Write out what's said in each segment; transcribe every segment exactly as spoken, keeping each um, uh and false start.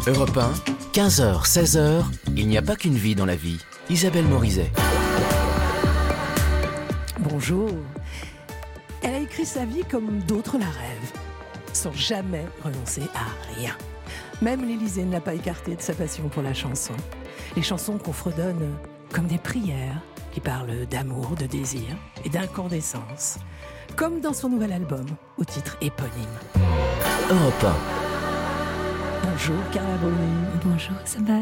Europe un, quinze heures seize heures, il n'y a pas qu'une vie dans la vie. Isabelle Morizet. Bonjour. Elle a écrit sa vie comme d'autres la rêvent, sans jamais renoncer à rien. Même l'Élysée ne l'a pas écartée de sa passion pour la chanson. Les chansons qu'on fredonne comme des prières qui parlent d'amour, de désir et d'incandescence. Comme dans son nouvel album, au titre éponyme. Europe un. Bonjour Carla Bruni. Bonjour Isabelle.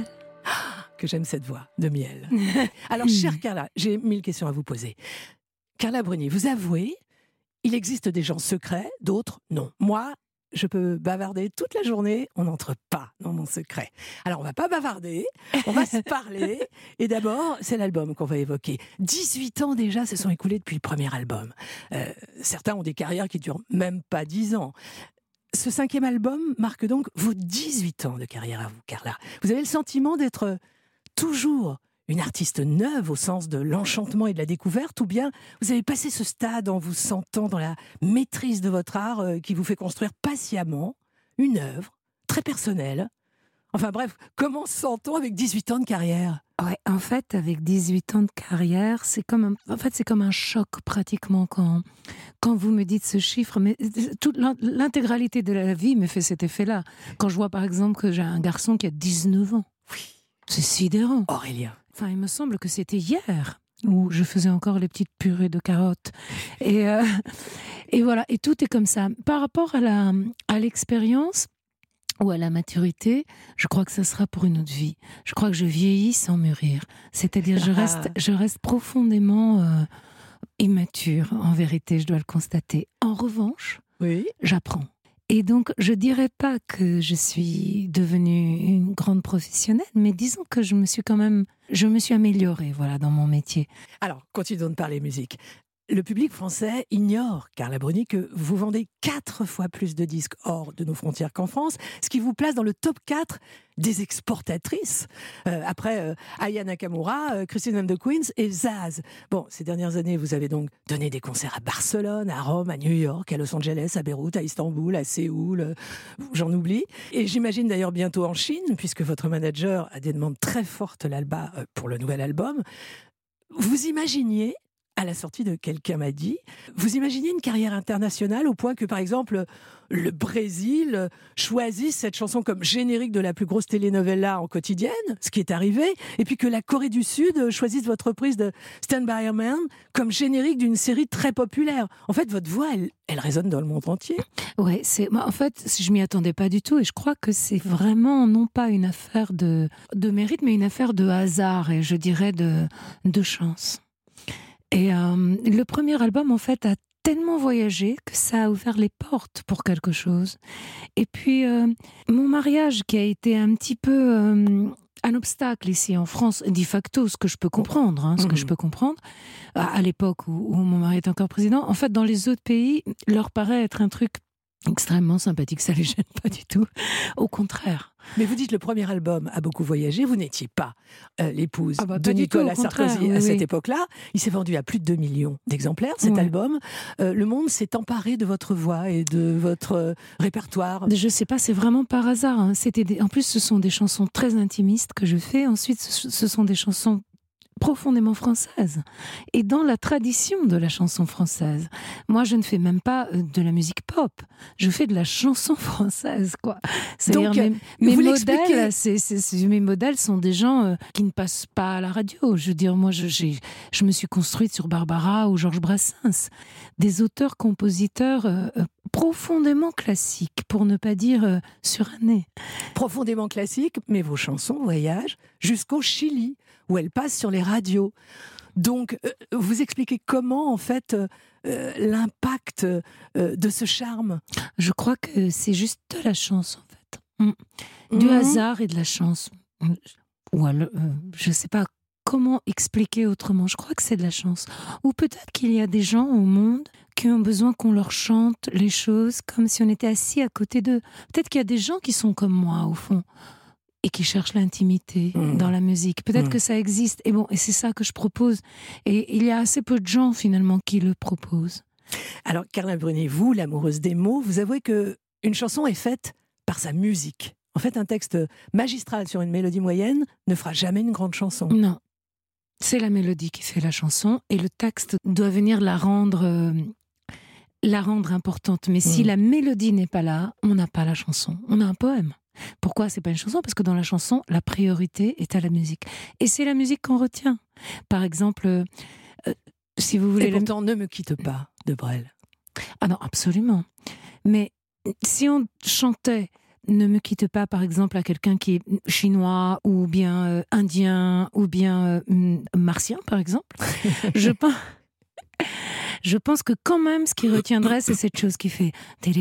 Que j'aime cette voix de miel. Alors, chère Carla, j'ai mille questions à vous poser. Carla Bruni, vous avouez, il existe des gens secrets, d'autres non. Moi, je peux bavarder toute la journée, on n'entre pas dans mon secret. Alors, on va pas bavarder, on va se parler. Et d'abord, c'est l'album qu'on va évoquer. dix-huit ans déjà se sont écoulés depuis le premier album. Euh, certains ont des carrières qui durent même pas dix ans. Ce cinquième album marque donc vos dix-huit ans de carrière à vous, Carla. Vous avez le sentiment d'être toujours une artiste neuve au sens de l'enchantement et de la découverte, ou bien vous avez passé ce stade en vous sentant dans la maîtrise de votre art euh, qui vous fait construire patiemment une œuvre très personnelle. Enfin bref, comment se sent-on avec dix-huit ans de carrière ? Ouais, en fait, avec dix-huit ans de carrière, c'est comme un, en fait, c'est comme un choc pratiquement quand, quand vous me dites ce chiffre. Mais toute l'intégralité de la vie me fait cet effet-là. Quand je vois par exemple que j'ai un garçon qui a dix-neuf ans. Oui. C'est sidérant. Aurélien. Enfin, il me semble que c'était hier où je faisais encore les petites purées de carottes. Et, euh, et voilà, et tout est comme ça. Par rapport à, la, à l'expérience ou à la maturité, je crois que ça sera pour une autre vie. Je crois que je vieillis sans mûrir. C'est-à-dire, je reste, je reste profondément euh, immature, en vérité, je dois le constater. En revanche, oui. j'apprends. Et donc, je dirais pas que je suis devenue une grande professionnelle, mais disons que je me suis quand même, je me suis améliorée, voilà, dans mon métier. Alors, continuons de parler musique. Le public français ignore, Carla Bruni, que vous vendez quatre fois plus de disques hors de nos frontières qu'en France, ce qui vous place dans le top quatre des exportatrices, euh, après euh, Aya Nakamura, euh, Christine and the Queens et Zaz. Bon, ces dernières années, vous avez donc donné des concerts à Barcelone, à Rome, à New York, à Los Angeles, à Beyrouth, à Istanbul, à Séoul, euh, j'en oublie. Et j'imagine d'ailleurs bientôt en Chine, puisque votre manager a des demandes très fortes là-bas euh, pour le nouvel album. Vous imaginiez, à la sortie de Quelqu'un m'a dit, vous imaginez une carrière internationale au point que, par exemple, le Brésil choisisse cette chanson comme générique de la plus grosse telenovela en quotidienne, ce qui est arrivé, et puis que la Corée du Sud choisisse votre reprise de Stand By Your Man comme générique d'une série très populaire. En fait, votre voix, elle, elle résonne dans le monde entier. Ouais, c'est, en fait, je m'y attendais pas du tout, et je crois que c'est vraiment non pas une affaire de, de mérite, mais une affaire de hasard, et je dirais de, de chance. Et euh, le premier album, en fait, a tellement voyagé que ça a ouvert les portes pour quelque chose. Et puis, euh, mon mariage qui a été un petit peu euh, un obstacle ici en France, de facto, ce que je peux comprendre, hein, ce mmh. que je peux comprendre, à, à l'époque où, où mon mari était encore président, en fait, dans les autres pays, leur paraît être un truc extrêmement sympathique, ça les gêne pas du tout. Au contraire. Mais vous dites le premier album a beaucoup voyagé, vous n'étiez pas euh, l'épouse ah bah, de Nicolas tout, Sarkozy oui, à cette oui. époque-là. Il s'est vendu à plus de deux millions d'exemplaires, cet ouais. album. Euh, le monde s'est emparé de votre voix et de votre euh, répertoire. Je sais pas, c'est vraiment par hasard. Hein. C'était des... En plus, ce sont des chansons très intimistes que je fais. Ensuite, ce sont des chansons profondément française et dans la tradition de la chanson française. Moi, je ne fais même pas de la musique pop, je fais de la chanson française, quoi. C'est-à-dire Donc, mes, mes modèles, c'est, c'est, c'est, mes modèles sont des gens euh, qui ne passent pas à la radio. Je veux dire, moi, je, j'ai, je me suis construite sur Barbara ou Georges Brassens, des auteurs-compositeurs euh, euh, profondément classiques, pour ne pas dire euh, surannés. Profondément classiques, mais vos chansons voyagent jusqu'au Chili, où elles passent sur les radios. Donc, euh, vous expliquez comment, en fait, euh, l'impact euh, de ce charme ? Je crois que c'est juste de la chance, en fait. Mmh. Du mmh. hasard et de la chance. Ou alors, euh, je ne sais pas comment expliquer autrement. Je crois que c'est de la chance. Ou peut-être qu'il y a des gens au monde qui ont besoin qu'on leur chante les choses comme si on était assis à côté d'eux. Peut-être qu'il y a des gens qui sont comme moi, au fond, et qui cherchent l'intimité mmh. dans la musique. Peut-être mmh. que ça existe. Et bon, et c'est ça que je propose. Et il y a assez peu de gens, finalement, qui le proposent. Alors, Carla Bruni, vous, l'amoureuse des mots, vous avouez qu'une chanson est faite par sa musique. En fait, un texte magistral sur une mélodie moyenne ne fera jamais une grande chanson. Non. C'est la mélodie qui fait la chanson et le texte doit venir la rendre, euh, la rendre importante. Mais si mmh. la mélodie n'est pas là, on n'a pas la chanson. On a un poème. Pourquoi c'est pas une chanson ? Parce que dans la chanson, la priorité est à la musique. Et c'est la musique qu'on retient. Par exemple, euh, si vous voulez... Et pourtant, la... Ne me quitte pas, de Brel. Ah non, absolument. Mais si on chantait... Ne me quitte pas, par exemple, à quelqu'un qui est chinois ou bien euh, indien ou bien euh, martien, par exemple. je, pense, je pense que quand même, ce qui retiendrait, c'est cette chose qui fait...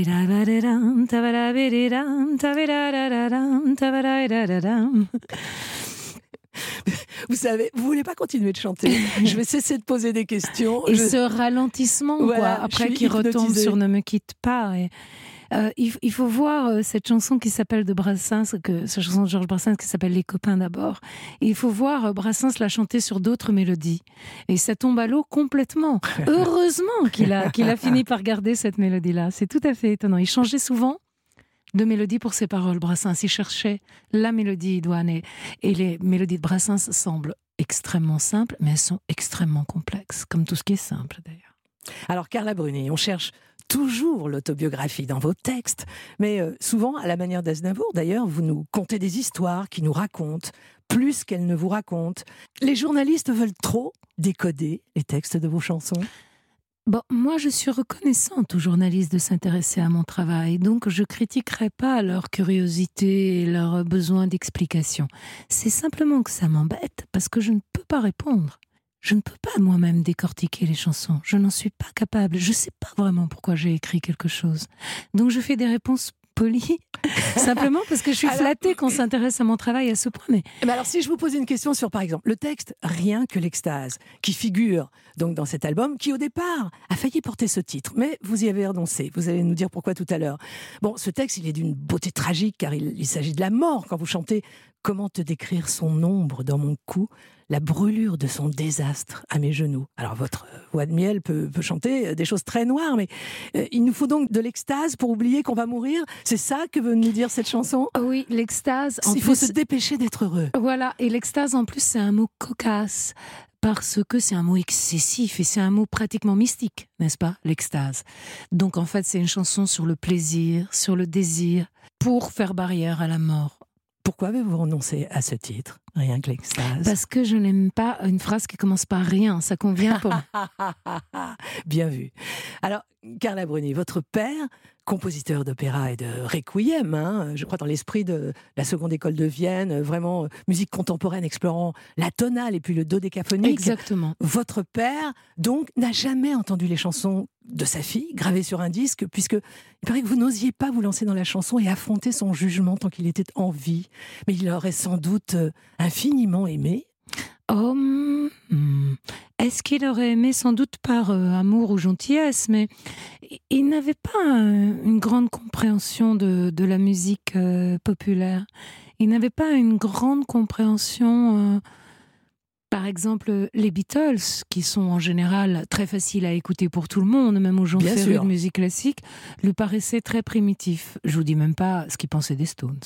Vous savez, vous voulez pas continuer de chanter. Je vais cesser de poser des questions. Et je... ce ralentissement, voilà, quoi, après qui retombe sur Ne me quitte pas... Et... Euh, il, il faut voir euh, cette chanson qui s'appelle de Brassens, que, cette chanson de Georges Brassens qui s'appelle Les copains d'abord. Et il faut voir euh, Brassens la chanter sur d'autres mélodies. Et ça tombe à l'eau complètement. Heureusement qu'il a, qu'il a fini par garder cette mélodie-là. C'est tout à fait étonnant. Il changeait souvent de mélodie pour ses paroles, Brassens. Il cherchait la mélodie idoine. Et, et les mélodies de Brassens semblent extrêmement simples, mais elles sont extrêmement complexes, comme tout ce qui est simple d'ailleurs. Alors Carla Bruni, on cherche toujours l'autobiographie dans vos textes, mais euh, souvent, à la manière d'Aznavour, d'ailleurs, vous nous contez des histoires qui nous racontent plus qu'elles ne vous racontent. Les journalistes veulent trop décoder les textes de vos chansons ? Bon, moi, je suis reconnaissante aux journalistes de s'intéresser à mon travail, donc je critiquerai pas leur curiosité et leur besoin d'explication. C'est simplement que ça m'embête, parce que je ne peux pas répondre. Je ne peux pas moi-même décortiquer les chansons. Je n'en suis pas capable. Je ne sais pas vraiment pourquoi j'ai écrit quelque chose. Donc je fais des réponses polies, simplement parce que je suis alors, flattée qu'on s'intéresse à mon travail à ce point. Mais... mais alors si je vous posais une question sur, par exemple, le texte « Rien que l'extase », qui figure donc dans cet album, qui au départ a failli porter ce titre, mais vous y avez renoncé. Vous allez nous dire pourquoi tout à l'heure. Bon, ce texte, il est d'une beauté tragique, car il, il s'agit de la mort quand vous chantez « Comment te décrire son ombre dans mon cou ?» la brûlure de son désastre à mes genoux. Alors votre voix de miel peut, peut chanter des choses très noires, mais euh, il nous faut donc de l'extase pour oublier qu'on va mourir. C'est ça que veut nous dire cette chanson ? Oui, l'extase. Il faut se dépêcher d'être heureux. Voilà, et l'extase en plus c'est un mot cocasse, parce que c'est un mot excessif et c'est un mot pratiquement mystique, n'est-ce pas, l'extase. Donc en fait c'est une chanson sur le plaisir, sur le désir, pour faire barrière à la mort. Pourquoi avez-vous renoncé à ce titre ? Rien que l'extase. Parce que je n'aime pas une phrase qui commence par rien. Ça convient pas. Bien vu. Alors, Carla Bruni, votre père, compositeur d'opéra et de requiem, hein, je crois dans l'esprit de la seconde école de Vienne, vraiment musique contemporaine explorant la tonale et puis le dodécaphonique. Exactement. Votre père, donc, n'a jamais entendu les chansons de sa fille gravées sur un disque, puisque il paraît que vous n'osiez pas vous lancer dans la chanson et affronter son jugement tant qu'il était en vie. Mais il aurait sans doute infiniment aimé. Oh, hmm. Est-ce qu'il aurait aimé sans doute par euh, amour ou gentillesse, mais il n'avait pas un, une grande compréhension de, de la musique euh, populaire. Il n'avait pas une grande compréhension... Euh, Par exemple, les Beatles, qui sont en général très faciles à écouter pour tout le monde, même aux gens Bien férus sûr. de musique classique, lui paraissaient très primitifs. Je vous dis même pas ce qu'il pensait des Stones.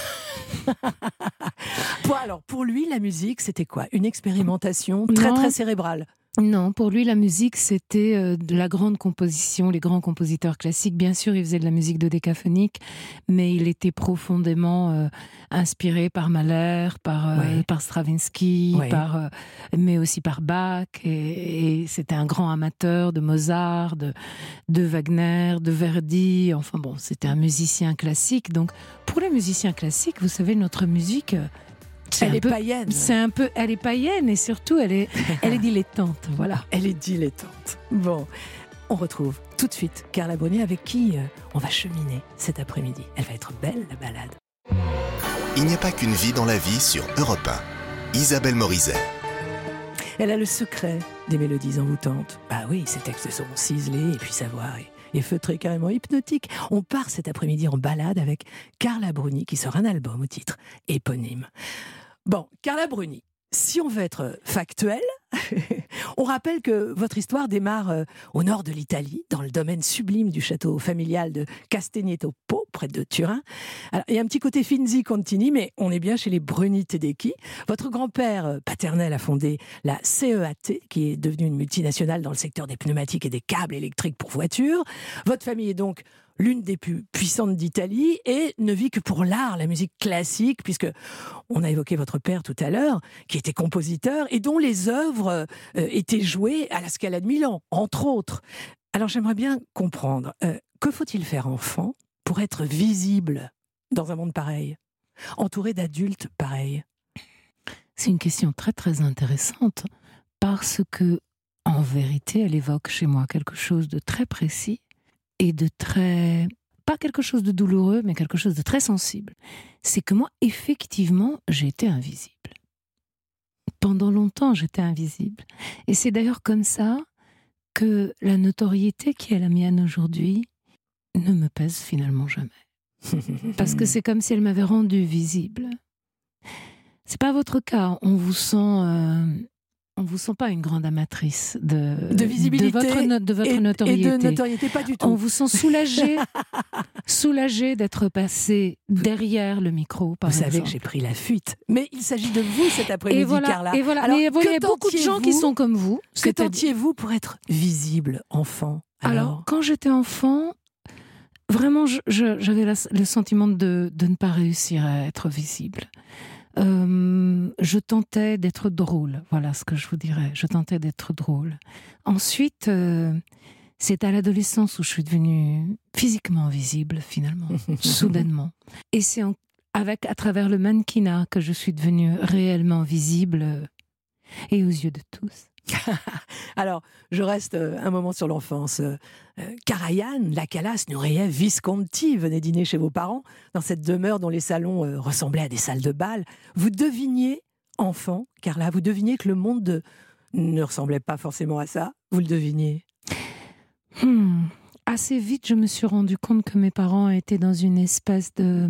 Bon, alors, pour lui, la musique, c'était quoi ? Une expérimentation très Non. très cérébrale. Non, pour lui, la musique, c'était euh, de la grande composition, les grands compositeurs classiques. Bien sûr, il faisait de la musique dodécaphonique, mais il était profondément euh, inspiré par Mahler, par, euh, Ouais. par Stravinsky, Ouais. par, euh, mais aussi par Bach. Et, et c'était un grand amateur de Mozart, de, de Wagner, de Verdi. Enfin bon, c'était un musicien classique. Donc, pour les musiciens classiques, vous savez, notre musique... euh, C'est Elle un est peu, païenne. C'est un peu, elle est païenne et surtout elle est, elle est dilettante, voilà. Elle est dilettante. Bon, on retrouve tout de suite Carla Bruni avec qui euh, on va cheminer cet après-midi. Elle va être belle, la balade. Il n'y a pas qu'une vie dans la vie sur Europe un. Isabelle Morizet. Elle a le secret des mélodies envoûtantes. Bah oui, ces textes sont ciselés et puis sa voix est, est feutrée, carrément hypnotique. On part cet après-midi en balade avec Carla Bruni qui sort un album au titre éponyme. Bon, Carla Bruni, si on veut être factuel On rappelle que votre histoire démarre euh, au nord de l'Italie, dans le domaine sublime du château familial de Castagneto Po, près de Turin. Alors, il y a un petit côté Finzi Contini, mais on est bien chez les Bruni Tedeschi. Votre grand-père euh, paternel a fondé la C E A T, qui est devenue une multinationale dans le secteur des pneumatiques et des câbles électriques pour voitures. Votre famille est donc l'une des plus puissantes d'Italie et ne vit que pour l'art, la musique classique, puisque on a évoqué votre père tout à l'heure, qui était compositeur et dont les œuvres euh, étaient jouées à la Scala de Milan, entre autres. Alors j'aimerais bien comprendre, euh, que faut-il faire enfant pour être visible dans un monde pareil, entouré d'adultes pareils? C'est une question très très intéressante parce que, en vérité, elle évoque chez moi quelque chose de très précis et de très... pas quelque chose de douloureux, mais quelque chose de très sensible. C'est que moi, effectivement, j'ai été invisible. Pendant longtemps, j'étais invisible. Et c'est d'ailleurs comme ça que la notoriété qui est la mienne aujourd'hui ne me pèse finalement jamais. Parce que c'est comme si elle m'avait rendue visible. C'est pas votre cas. On vous sent... Euh, On ne vous sent pas une grande amatrice de, de visibilité, de votre, no, de votre et, notoriété. Et de notoriété, pas du tout. On vous sent soulagé, soulagé d'être passé derrière le micro, par Vous exemple. savez que j'ai pris la fuite. Mais il s'agit de vous cet après-midi, et voilà, Carla. Et voilà. Alors, mais il y a beaucoup de gens qui sont comme vous. Que tentiez-vous pour être visible, enfant? Alors, alors quand j'étais enfant, vraiment, je, je, j'avais la, le sentiment de, de ne pas réussir à être visible. Euh, je tentais d'être drôle, voilà ce que je vous dirais. Je tentais d'être drôle. Ensuite, euh, c'est à l'adolescence où je suis devenue physiquement visible, finalement, soudainement. Et c'est en, avec, à travers le mannequinat que je suis devenue réellement visible euh, et aux yeux de tous. Alors, je reste un moment sur l'enfance. Euh, Karajan, la Calas, Nureyev, Visconti venaient dîner chez vos parents, dans cette demeure dont les salons euh, ressemblaient à des salles de bal. Vous deviniez, enfant, Carla, vous deviniez que le monde de... ne ressemblait pas forcément à ça. Vous le deviniez. Hmm. Assez vite, je me suis rendu compte que mes parents étaient dans une espèce de...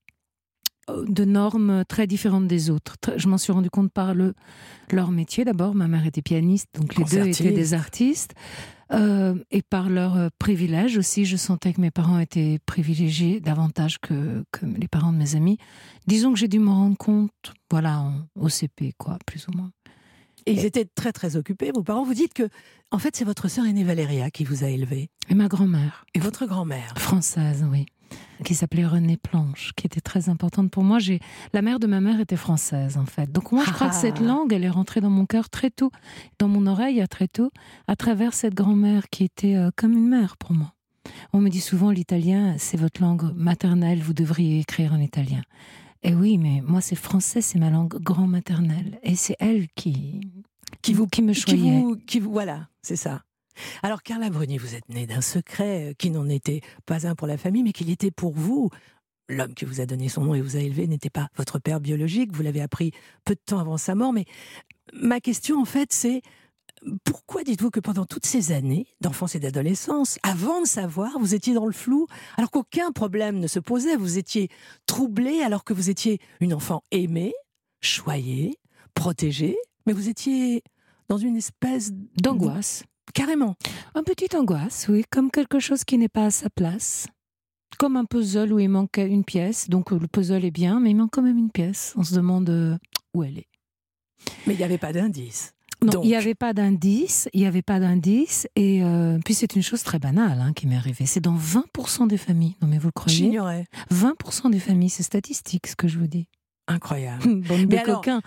de normes très différentes des autres. Je m'en suis rendu compte par le, leur métier. D'abord, ma mère était pianiste, donc les deux étaient des artistes. Euh, et par leur euh, privilège aussi, je sentais que mes parents étaient privilégiés davantage que, que les parents de mes amis. Disons que j'ai dû m'en rendre compte, voilà, en, au C P, quoi, plus ou moins. Et ils étaient très très occupés, vos parents. Vous dites que, en fait, c'est votre sœur aînée Valéria qui vous a élevé. Et ma grand-mère. Et votre grand-mère. Française, oui. Qui s'appelait Renée Planche, qui était très importante pour moi. J'ai... La mère de ma mère était française, en fait. Donc moi, je crois ah. que cette langue, elle est rentrée dans mon cœur très tôt, dans mon oreille très tôt, à travers cette grand-mère qui était euh, comme une mère pour moi. On me dit souvent, l'italien, c'est votre langue maternelle, vous devriez écrire en italien. Et oui, mais moi, c'est français, c'est ma langue grand-maternelle. Et c'est elle qui, qui, vous, qui me choyait. Qui vous, qui vous, voilà, c'est ça. Alors, Carla Bruni, vous êtes née d'un secret qui n'en était pas un pour la famille, mais qui l'était pour vous. L'homme qui vous a donné son nom et vous a élevé n'était pas votre père biologique, vous l'avez appris peu de temps avant sa mort. Mais ma question, en fait, c'est pourquoi dites-vous que pendant toutes ces années d'enfance et d'adolescence, avant de savoir, vous étiez dans le flou, alors qu'aucun problème ne se posait, vous étiez troublée alors que vous étiez une enfant aimée, choyée, protégée, mais vous étiez dans une espèce d'angoisse. Carrément. Une petite angoisse, oui, comme quelque chose qui n'est pas à sa place. Comme un puzzle où il manque une pièce, donc le puzzle est bien, mais il manque quand même une pièce. On se demande euh, où elle est. Mais il n'y avait pas d'indice. Non, donc... il n'y avait pas d'indice, il n'y avait pas d'indice, et euh, puis c'est une chose très banale hein, qui m'est arrivée. C'est dans vingt pour cent des familles, non mais vous le croyez ? J'ignorais. vingt pour cent des familles, c'est statistique ce que je vous dis. Incroyable. Bande de coquins.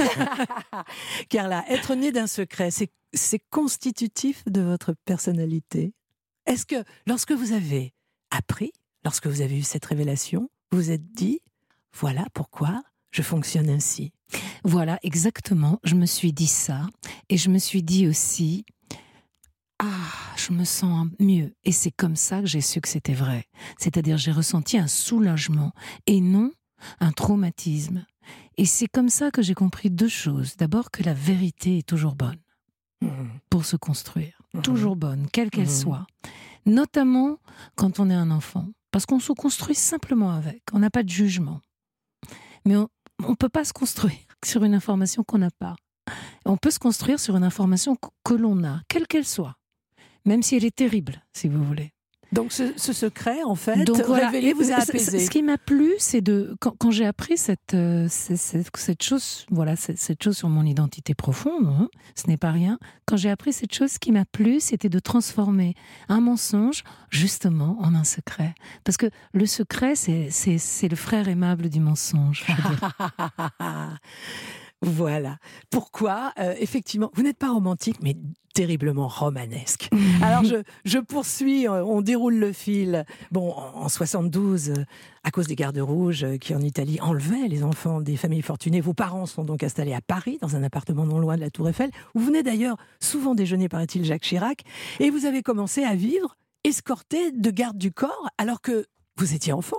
Carla, être née d'un secret, c'est, c'est constitutif de votre personnalité. Est-ce que, lorsque vous avez appris, lorsque vous avez eu cette révélation, vous vous êtes dit, voilà pourquoi je fonctionne ainsi ? Voilà, exactement. Je me suis dit ça. Et je me suis dit aussi, ah, je me sens mieux. Et c'est comme ça que j'ai su que c'était vrai. C'est-à-dire, j'ai ressenti un soulagement. Et non un traumatisme. Et c'est comme ça que j'ai compris deux choses. D'abord, que la vérité est toujours bonne mmh. pour se construire. Mmh. Toujours bonne, quelle qu'elle mmh. soit. Notamment quand on est un enfant. Parce qu'on se construit simplement avec. On n'a pas de jugement. Mais on ne peut pas se construire sur une information qu'on n'a pas. On peut se construire sur une information que l'on a, quelle qu'elle soit, même si elle est terrible, si vous voulez. Donc ce, ce secret, en fait, Donc, voilà, révélé, vous a apaisé. Ce qui m'a plu, c'est de quand, quand j'ai appris cette, euh, cette, cette, cette chose, voilà, cette, cette chose sur mon identité profonde, hein, ce n'est pas rien. Quand j'ai appris cette chose, ce qui m'a plu, c'était de transformer un mensonge justement en un secret. Parce que le secret, c'est, c'est, c'est le frère aimable du mensonge. Je veux dire. Voilà. Pourquoi, euh, effectivement, vous n'êtes pas romantique, mais terriblement romanesque. Alors, je, je poursuis, on déroule le fil. Bon, en, en soixante-douze, euh, à cause des gardes rouges euh, qui, en Italie, enlevaient les enfants des familles fortunées, vos parents sont donc installés à Paris, dans un appartement non loin de la Tour Eiffel, où vous venez d'ailleurs souvent déjeuner, paraît-il, Jacques Chirac, et vous avez commencé à vivre escorté de gardes du corps, alors que vous étiez enfant.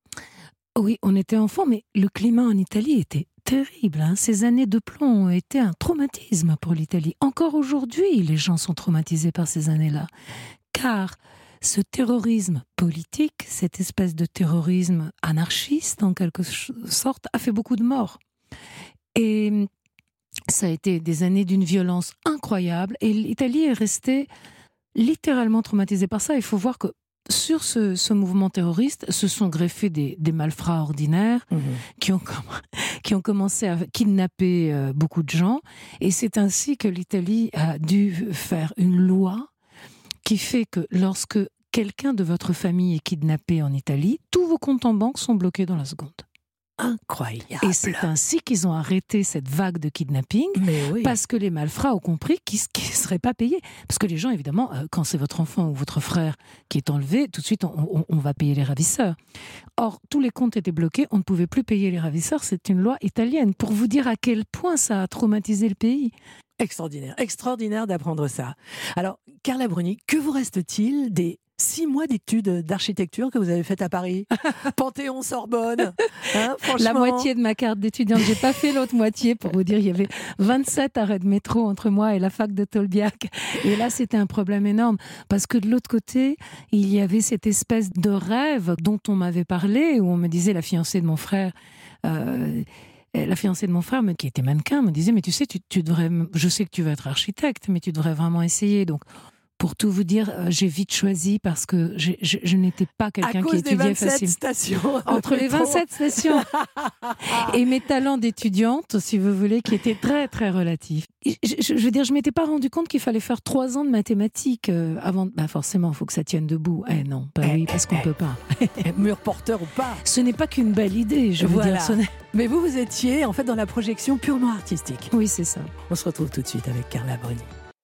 Oui, on était enfant, mais le climat en Italie était terrible. Hein. Ces années de plomb ont été un traumatisme pour l'Italie. Encore aujourd'hui, les gens sont traumatisés par ces années-là. Car ce terrorisme politique, cette espèce de terrorisme anarchiste, en quelque sorte, a fait beaucoup de morts. Et ça a été des années d'une violence incroyable. Et l'Italie est restée littéralement traumatisée par ça. Il faut voir que sur ce, ce mouvement terroriste, se sont greffés des, des malfrats ordinaires mmh. qui, ont, qui ont commencé à kidnapper euh, beaucoup de gens. Et c'est ainsi que l'Italie a dû faire une loi qui fait que lorsque quelqu'un de votre famille est kidnappé en Italie, tous vos comptes en banque sont bloqués dans la seconde. Incroyable. Et c'est ainsi qu'ils ont arrêté cette vague de kidnapping, oui. parce que les malfrats ont compris qu'ils ne seraient pas payés. Parce que les gens, évidemment, euh, quand c'est votre enfant ou votre frère qui est enlevé, tout de suite, on, on, on va payer les ravisseurs. Or, tous les comptes étaient bloqués, on ne pouvait plus payer les ravisseurs, c'est une loi italienne. Pour vous dire à quel point ça a traumatisé le pays. Extraordinaire, extraordinaire d'apprendre ça. Alors, Carla Bruni, que vous reste-t-il des six mois d'études d'architecture que vous avez faites à Paris? Panthéon, Sorbonne, hein, franchement. La moitié de ma carte d'étudiante, j'ai pas fait l'autre moitié, pour vous dire, il y avait vingt-sept arrêts de métro entre moi et la fac de Tolbiac. Et là, c'était un problème énorme, parce que de l'autre côté, il y avait cette espèce de rêve dont on m'avait parlé, où on me disait, la fiancée de mon frère... Euh, La fiancée de mon frère, qui était mannequin, me disait « Mais tu sais, tu, tu devrais, je sais que tu veux être architecte, mais tu devrais vraiment essayer. » Donc, pour tout vous dire, j'ai vite choisi parce que je, je, je n'étais pas quelqu'un qui étudiait facilement. Stations Entre les vingt-sept stations et mes talents d'étudiante, si vous voulez, qui étaient très, très relatifs. Je, je, je veux dire, je ne m'étais pas rendu compte qu'il fallait faire trois ans de mathématiques euh, avant... Bah forcément, il faut que ça tienne debout. Eh non, bah oui, parce qu'on ne peut pas. Mur porteur ou pas. Ce n'est pas qu'une belle idée, je veux voilà. dire. Ce n'est... Mais vous, vous étiez en fait dans la projection purement artistique. Oui, c'est ça. On se retrouve tout de suite avec Carla Bruni.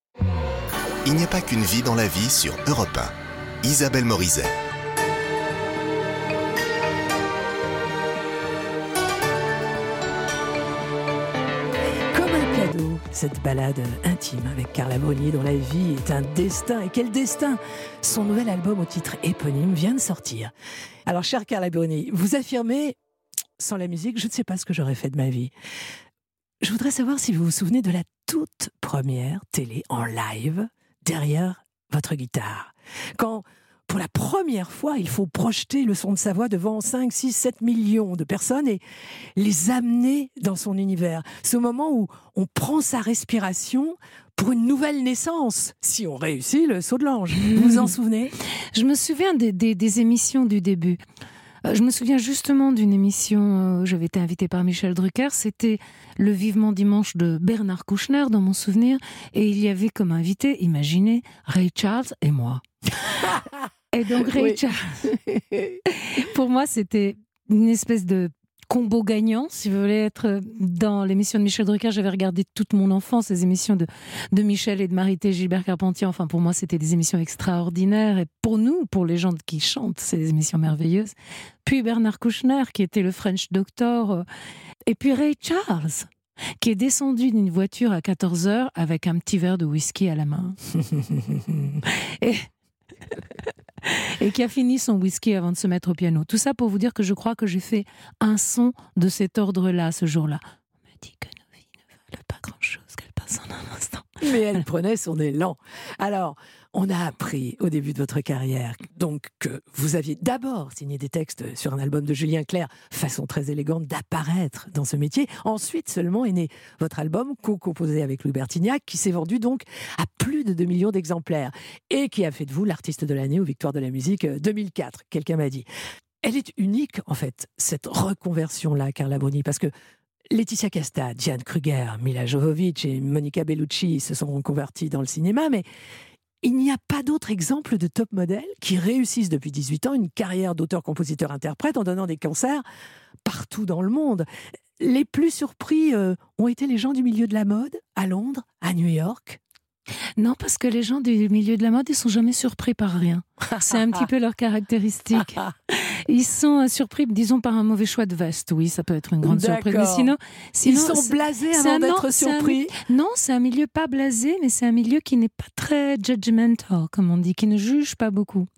Il n'y a pas qu'une vie dans la vie sur Europe un. Isabelle Morizet. Comme un cadeau, cette balade intime avec Carla Bruni dont la vie est un destin. Et quel destin! Son nouvel album au titre éponyme vient de sortir. Alors, chère Carla Bruni, vous affirmez, sans la musique, je ne sais pas ce que j'aurais fait de ma vie. Je voudrais savoir si vous vous souvenez de la toute première télé en live derrière votre guitare. Quand, pour la première fois, il faut projeter le son de sa voix devant cinq, six, sept millions de personnes et les amener dans son univers. Ce moment où on prend sa respiration pour une nouvelle naissance, si on réussit le saut de l'ange. Vous vous en souvenez? Je me souviens des, des, des émissions du début. Je me souviens justement d'une émission où j'avais été invitée par Michel Drucker, c'était le Vivement Dimanche de Bernard Kouchner dans mon souvenir, et il y avait comme invité, imaginez, Ray Charles et moi. Et donc Ray oui. Charles, pour moi c'était une espèce de combo gagnant, si vous voulez être dans l'émission de Michel Drucker. J'avais regardé toute mon enfance les émissions de, de Michel et de Marité Gilbert Carpentier. Enfin, pour moi, c'était des émissions extraordinaires. Et pour nous, pour les gens qui chantent, c'est des émissions merveilleuses. Puis Bernard Kouchner, qui était le French Doctor. Et puis Ray Charles, qui est descendu d'une voiture à quatorze heures avec un petit verre de whisky à la main. et... et qui a fini son whisky avant de se mettre au piano. Tout ça pour vous dire que je crois que j'ai fait un son de cet ordre-là ce jour-là. On me dit que nos vies ne valent pas grand-chose, qu'elles passent en un instant. Mais elle prenait son élan. Alors, on a appris au début de votre carrière donc que vous aviez d'abord signé des textes sur un album de Julien Clerc, façon très élégante d'apparaître dans ce métier. Ensuite seulement est né votre album, co-composé avec Louis Bertignac, qui s'est vendu donc à plus de deux millions d'exemplaires et qui a fait de vous l'artiste de l'année aux Victoires de la musique deux mille quatre, quelqu'un m'a dit. Elle est unique, en fait, cette reconversion-là, Carla Bruni, parce que Laetitia Casta, Diane Kruger, Mila Jovovich et Monica Bellucci se sont reconvertis dans le cinéma, mais il n'y a pas d'autres exemples de top modèles qui réussissent depuis dix-huit ans une carrière d'auteur-compositeur-interprète en donnant des concerts partout dans le monde. Les plus surpris euh, ont été les gens du milieu de la mode, à Londres, à New York. Non, parce que les gens du milieu de la mode, ils sont jamais surpris par rien. C'est un petit peu leur caractéristique. Ils sont surpris, disons, par un mauvais choix de veste. Oui, ça peut être une grande D'accord. surprise. Mais sinon, sinon, ils sont blasés avant d'être surpris. Un, non, c'est un milieu pas blasé, mais c'est un milieu qui n'est pas très judgmental, comme on dit, qui ne juge pas beaucoup.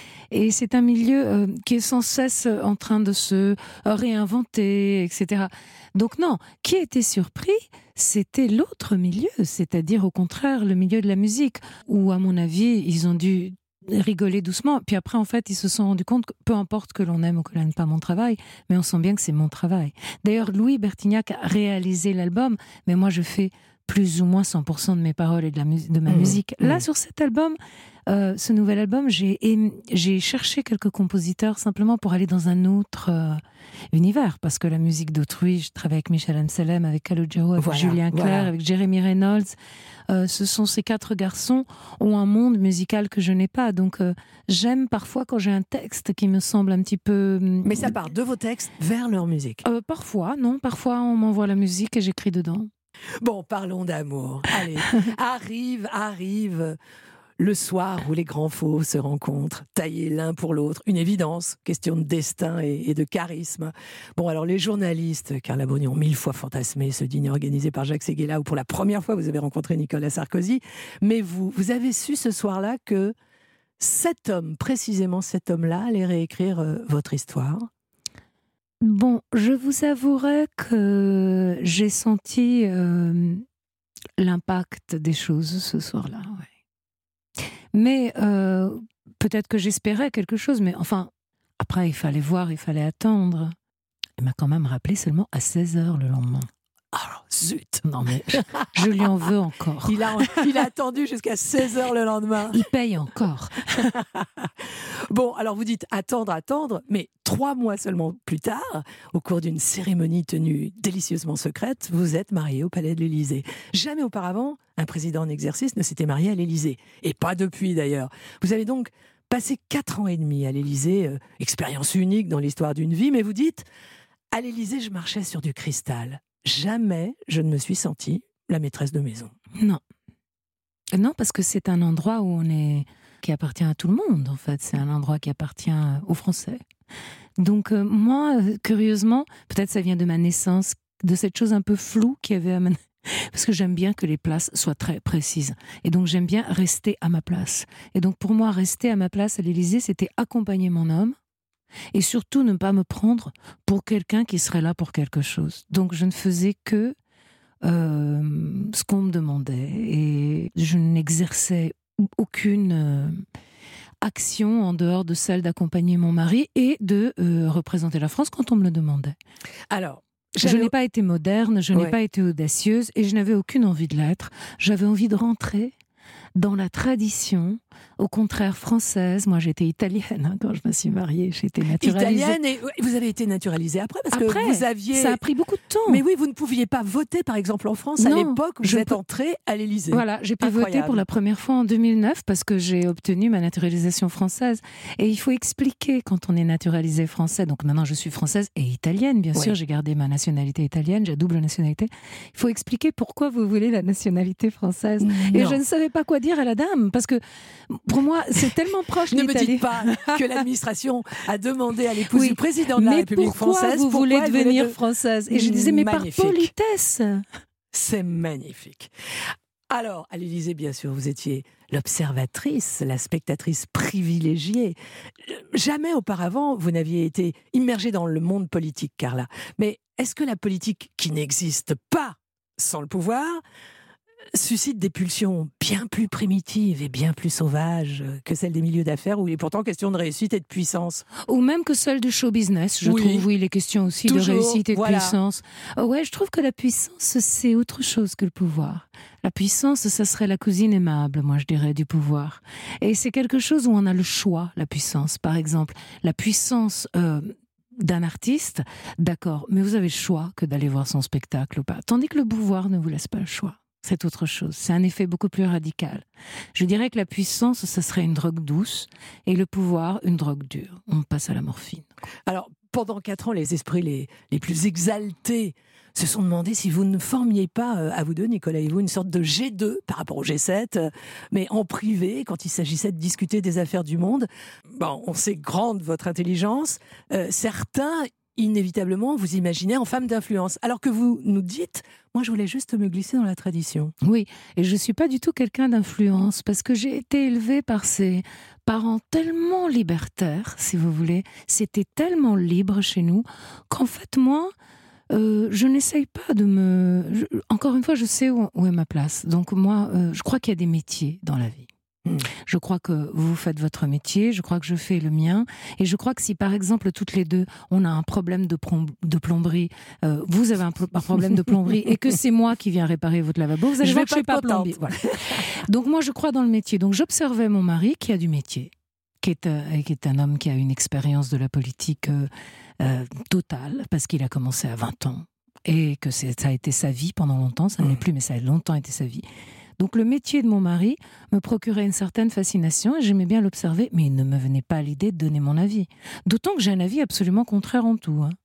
Et c'est un milieu euh, qui est sans cesse en train de se réinventer, et cetera. Donc non, qui a été surpris, c'était l'autre milieu, c'est-à-dire au contraire le milieu de la musique, où à mon avis, ils ont dû rigoler doucement. Puis après, en fait, ils se sont rendus compte que peu importe que l'on aime ou que l'on n'aime pas mon travail, mais on sent bien que c'est mon travail. D'ailleurs, Louis Bertignac a réalisé l'album, mais moi je fais plus ou moins cent pour cent de mes paroles et de, la mu- de ma mmh. musique. Là, mmh. sur cet album, euh, ce nouvel album, j'ai, aim- j'ai cherché quelques compositeurs simplement pour aller dans un autre euh, univers, parce que la musique d'autrui, je travaille avec Michel Amselem, avec Calogero, avec voilà, Julien Clerc, voilà. avec Jeremy Reynolds. Euh, ce sont ces quatre garçons ont un monde musical que je n'ai pas. Donc, euh, j'aime parfois quand j'ai un texte qui me semble un petit peu... Mais ça part de vos textes vers leur musique. Euh, parfois, non. Parfois, on m'envoie la musique et j'écris dedans. Bon, parlons d'amour. Allez, arrive, arrive le soir où les grands faux se rencontrent, taillés l'un pour l'autre. Une évidence, question de destin et, et de charisme. Bon, alors les journalistes, Carla Bruni, ont mille fois fantasmé ce dîner organisé par Jacques Séguéla où pour la première fois vous avez rencontré Nicolas Sarkozy. Mais vous, vous avez su ce soir-là que cet homme, précisément cet homme-là, allait réécrire euh, votre histoire. Bon, je vous avouerai que j'ai senti euh, l'impact des choses ce soir-là. Ouais. Mais euh, peut-être que j'espérais quelque chose, mais enfin, après, il fallait voir, il fallait attendre. Il m'a quand même rappelé seulement à seize heures le lendemain. Ah, zut! Non, mais je, je lui en veux encore. Il a, il a attendu jusqu'à seize heures le lendemain. Il paye encore. Bon, alors vous dites attendre, attendre, mais trois mois seulement plus tard, au cours d'une cérémonie tenue délicieusement secrète, vous êtes marié au Palais de l'Élysée. Jamais auparavant, un président en exercice ne s'était marié à l'Élysée. Et pas depuis d'ailleurs. Vous avez donc passé quatre ans et demi à l'Élysée, euh, expérience unique dans l'histoire d'une vie, mais vous dites, à l'Élysée, je marchais sur du cristal. Jamais je ne me suis sentie la maîtresse de maison. Non. Non, parce que c'est un endroit où on est... qui appartient à tout le monde, en fait. C'est un endroit qui appartient aux Français. Donc, euh, moi, curieusement, peut-être ça vient de ma naissance, de cette chose un peu floue qui avait amené... Parce que j'aime bien que les places soient très précises. Et donc, j'aime bien rester à ma place. Et donc, pour moi, rester à ma place à l'Élysée, c'était accompagner mon homme et surtout ne pas me prendre pour quelqu'un qui serait là pour quelque chose. Donc, je ne faisais que euh, ce qu'on me demandait. Et je n'exerçais aucune euh, action en dehors de celle d'accompagner mon mari et de euh, représenter la France quand on me le demandait. Alors, je n'ai pas été moderne, je n'ai ouais. pas été audacieuse et je n'avais aucune envie de l'être. J'avais envie de rentrer dans la tradition, au contraire française. Moi, j'étais italienne hein, quand je me suis mariée, j'ai été naturalisée. Italienne, et vous avez été naturalisée après parce après, que vous aviez... ça a pris beaucoup de temps. Mais oui, vous ne pouviez pas voter, par exemple, en France, non, à l'époque où vous êtes peux... entrée à l'Élysée. Voilà, j'ai pu Incroyable. voter pour la première fois en deux mille neuf parce que j'ai obtenu ma naturalisation française. Et il faut expliquer quand on est naturalisé français. Donc maintenant, je suis française et italienne, bien oui. sûr. J'ai gardé ma nationalité italienne, j'ai double nationalité. Il faut expliquer pourquoi vous voulez la nationalité française. Non. Et je ne savais pas quoi dire à la dame parce que pour moi, c'est tellement proche Ne l'Italie. me dites pas que l'administration a demandé à l'épouse oui, du président de la République pourquoi française vous pourquoi voulez devenir de... française. Et je disais, mais magnifique. Par politesse. C'est magnifique. Alors, à l'Élysée, bien sûr, vous étiez l'observatrice, la spectatrice privilégiée. Jamais auparavant, vous n'aviez été immergée dans le monde politique, Carla. Mais est-ce que la politique, qui n'existe pas sans le pouvoir, suscite des pulsions bien plus primitives et bien plus sauvages que celles des milieux d'affaires où il est pourtant question de réussite et de puissance. Ou même que celle du show business, je Oui. trouve. Oui, il est question aussi Toujours, de réussite et voilà. de puissance. Euh, Ouais, je trouve que la puissance, c'est autre chose que le pouvoir. La puissance, ça serait la cousine aimable, moi je dirais, du pouvoir. Et c'est quelque chose où on a le choix, la puissance. Par exemple, la puissance euh, d'un artiste, d'accord, mais vous avez le choix que d'aller voir son spectacle ou pas. Tandis que le pouvoir ne vous laisse pas le choix. C'est autre chose. C'est un effet beaucoup plus radical. Je dirais que la puissance, ça serait une drogue douce et le pouvoir, une drogue dure. On passe à la morphine. Alors, pendant quatre ans, les esprits les, les plus exaltés se sont demandé si vous ne formiez pas, euh, à vous deux, Nicolas et vous, une sorte de G deux par rapport au G sept, euh, mais en privé, quand il s'agissait de discuter des affaires du monde. Bon, on sait grande votre intelligence. Euh, certains, inévitablement, vous imaginez en femme d'influence. Alors que vous nous dites, moi je voulais juste me glisser dans la tradition. Oui, et je ne suis pas du tout quelqu'un d'influence, parce que j'ai été élevée par ces parents tellement libertaires, si vous voulez. C'était tellement libre chez nous, qu'en fait, moi, euh, je n'essaye pas de me... je- encore une fois, je sais où, où est ma place. Donc moi, euh, je crois qu'il y a des métiers dans la vie. Hmm. Je crois que vous faites votre métier, je crois que je fais le mien, et je crois que si par exemple toutes les deux on a un problème de, plom- de plomberie, euh, vous avez un, pl- un problème de plomberie et que c'est moi qui viens réparer votre lavabo, vous allez Je voir vais que je pas suis être pas plombier. Voilà. Donc moi je crois dans le métier. Donc j'observais mon mari qui a du métier, qui est, euh, qui est un homme qui a une expérience de la politique euh, euh, totale, parce qu'il a commencé à vingt ans et que c'est, ça a été sa vie pendant longtemps, ça ne l'est plus mais ça a longtemps été sa vie. Donc le métier de mon mari me procurait une certaine fascination et j'aimais bien l'observer, mais il ne me venait pas à l'idée de donner mon avis. D'autant que j'ai un avis absolument contraire en tout. Hein.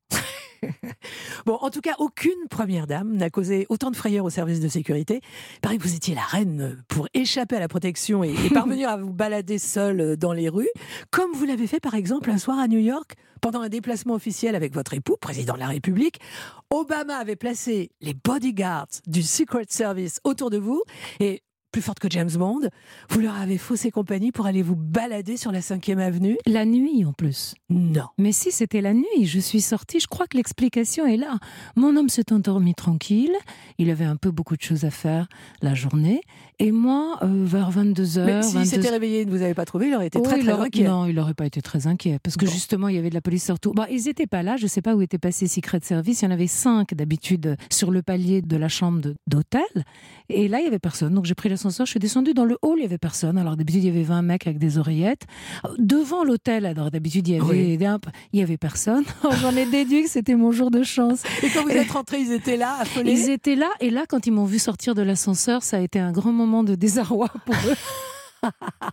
Bon, en tout cas, aucune première dame n'a causé autant de frayeur au service de sécurité. Il paraît que vous étiez la reine pour échapper à la protection et, et parvenir à vous balader seule dans les rues, comme vous l'avez fait par exemple un soir à New York, pendant un déplacement officiel avec votre époux, président de la République. Obama avait placé les bodyguards du Secret Service autour de vous et, plus forte que James Bond, vous leur avez faussé compagnie pour aller vous balader sur la cinquième avenue. La nuit en plus. Non. Mais si, c'était la nuit, je suis sortie, je crois que l'explication est là. Mon homme s'est endormi tranquille, il avait un peu beaucoup de choses à faire la journée, et moi, euh, vers vingt-deux heures... Mais s'il vingt-deux... s'était réveillé et ne vous avez pas trouvé, il aurait été Oh, très il très aurait... inquiet. Non, il n'aurait pas été très inquiet, parce que Bon. justement, il y avait de la police surtout. Bon, ils n'étaient pas là, je ne sais pas où était passé Secret Service, il y en avait cinq d'habitude sur le palier de la chambre de... d'hôtel, et là, il n'y avait personne. Donc j'ai pris l'ascenseur, je suis descendue dans le hall, il n'y avait personne. Alors d'habitude, il y avait vingt mecs avec des oreillettes. Devant l'hôtel, alors d'habitude, il y avait, Oui. il y avait personne. J'en ai déduit que c'était mon jour de chance. Et quand vous êtes rentrés, ils étaient là, affolés. Ils étaient là, et là, quand ils m'ont vu sortir de l'ascenseur, ça a été un grand moment de désarroi pour eux.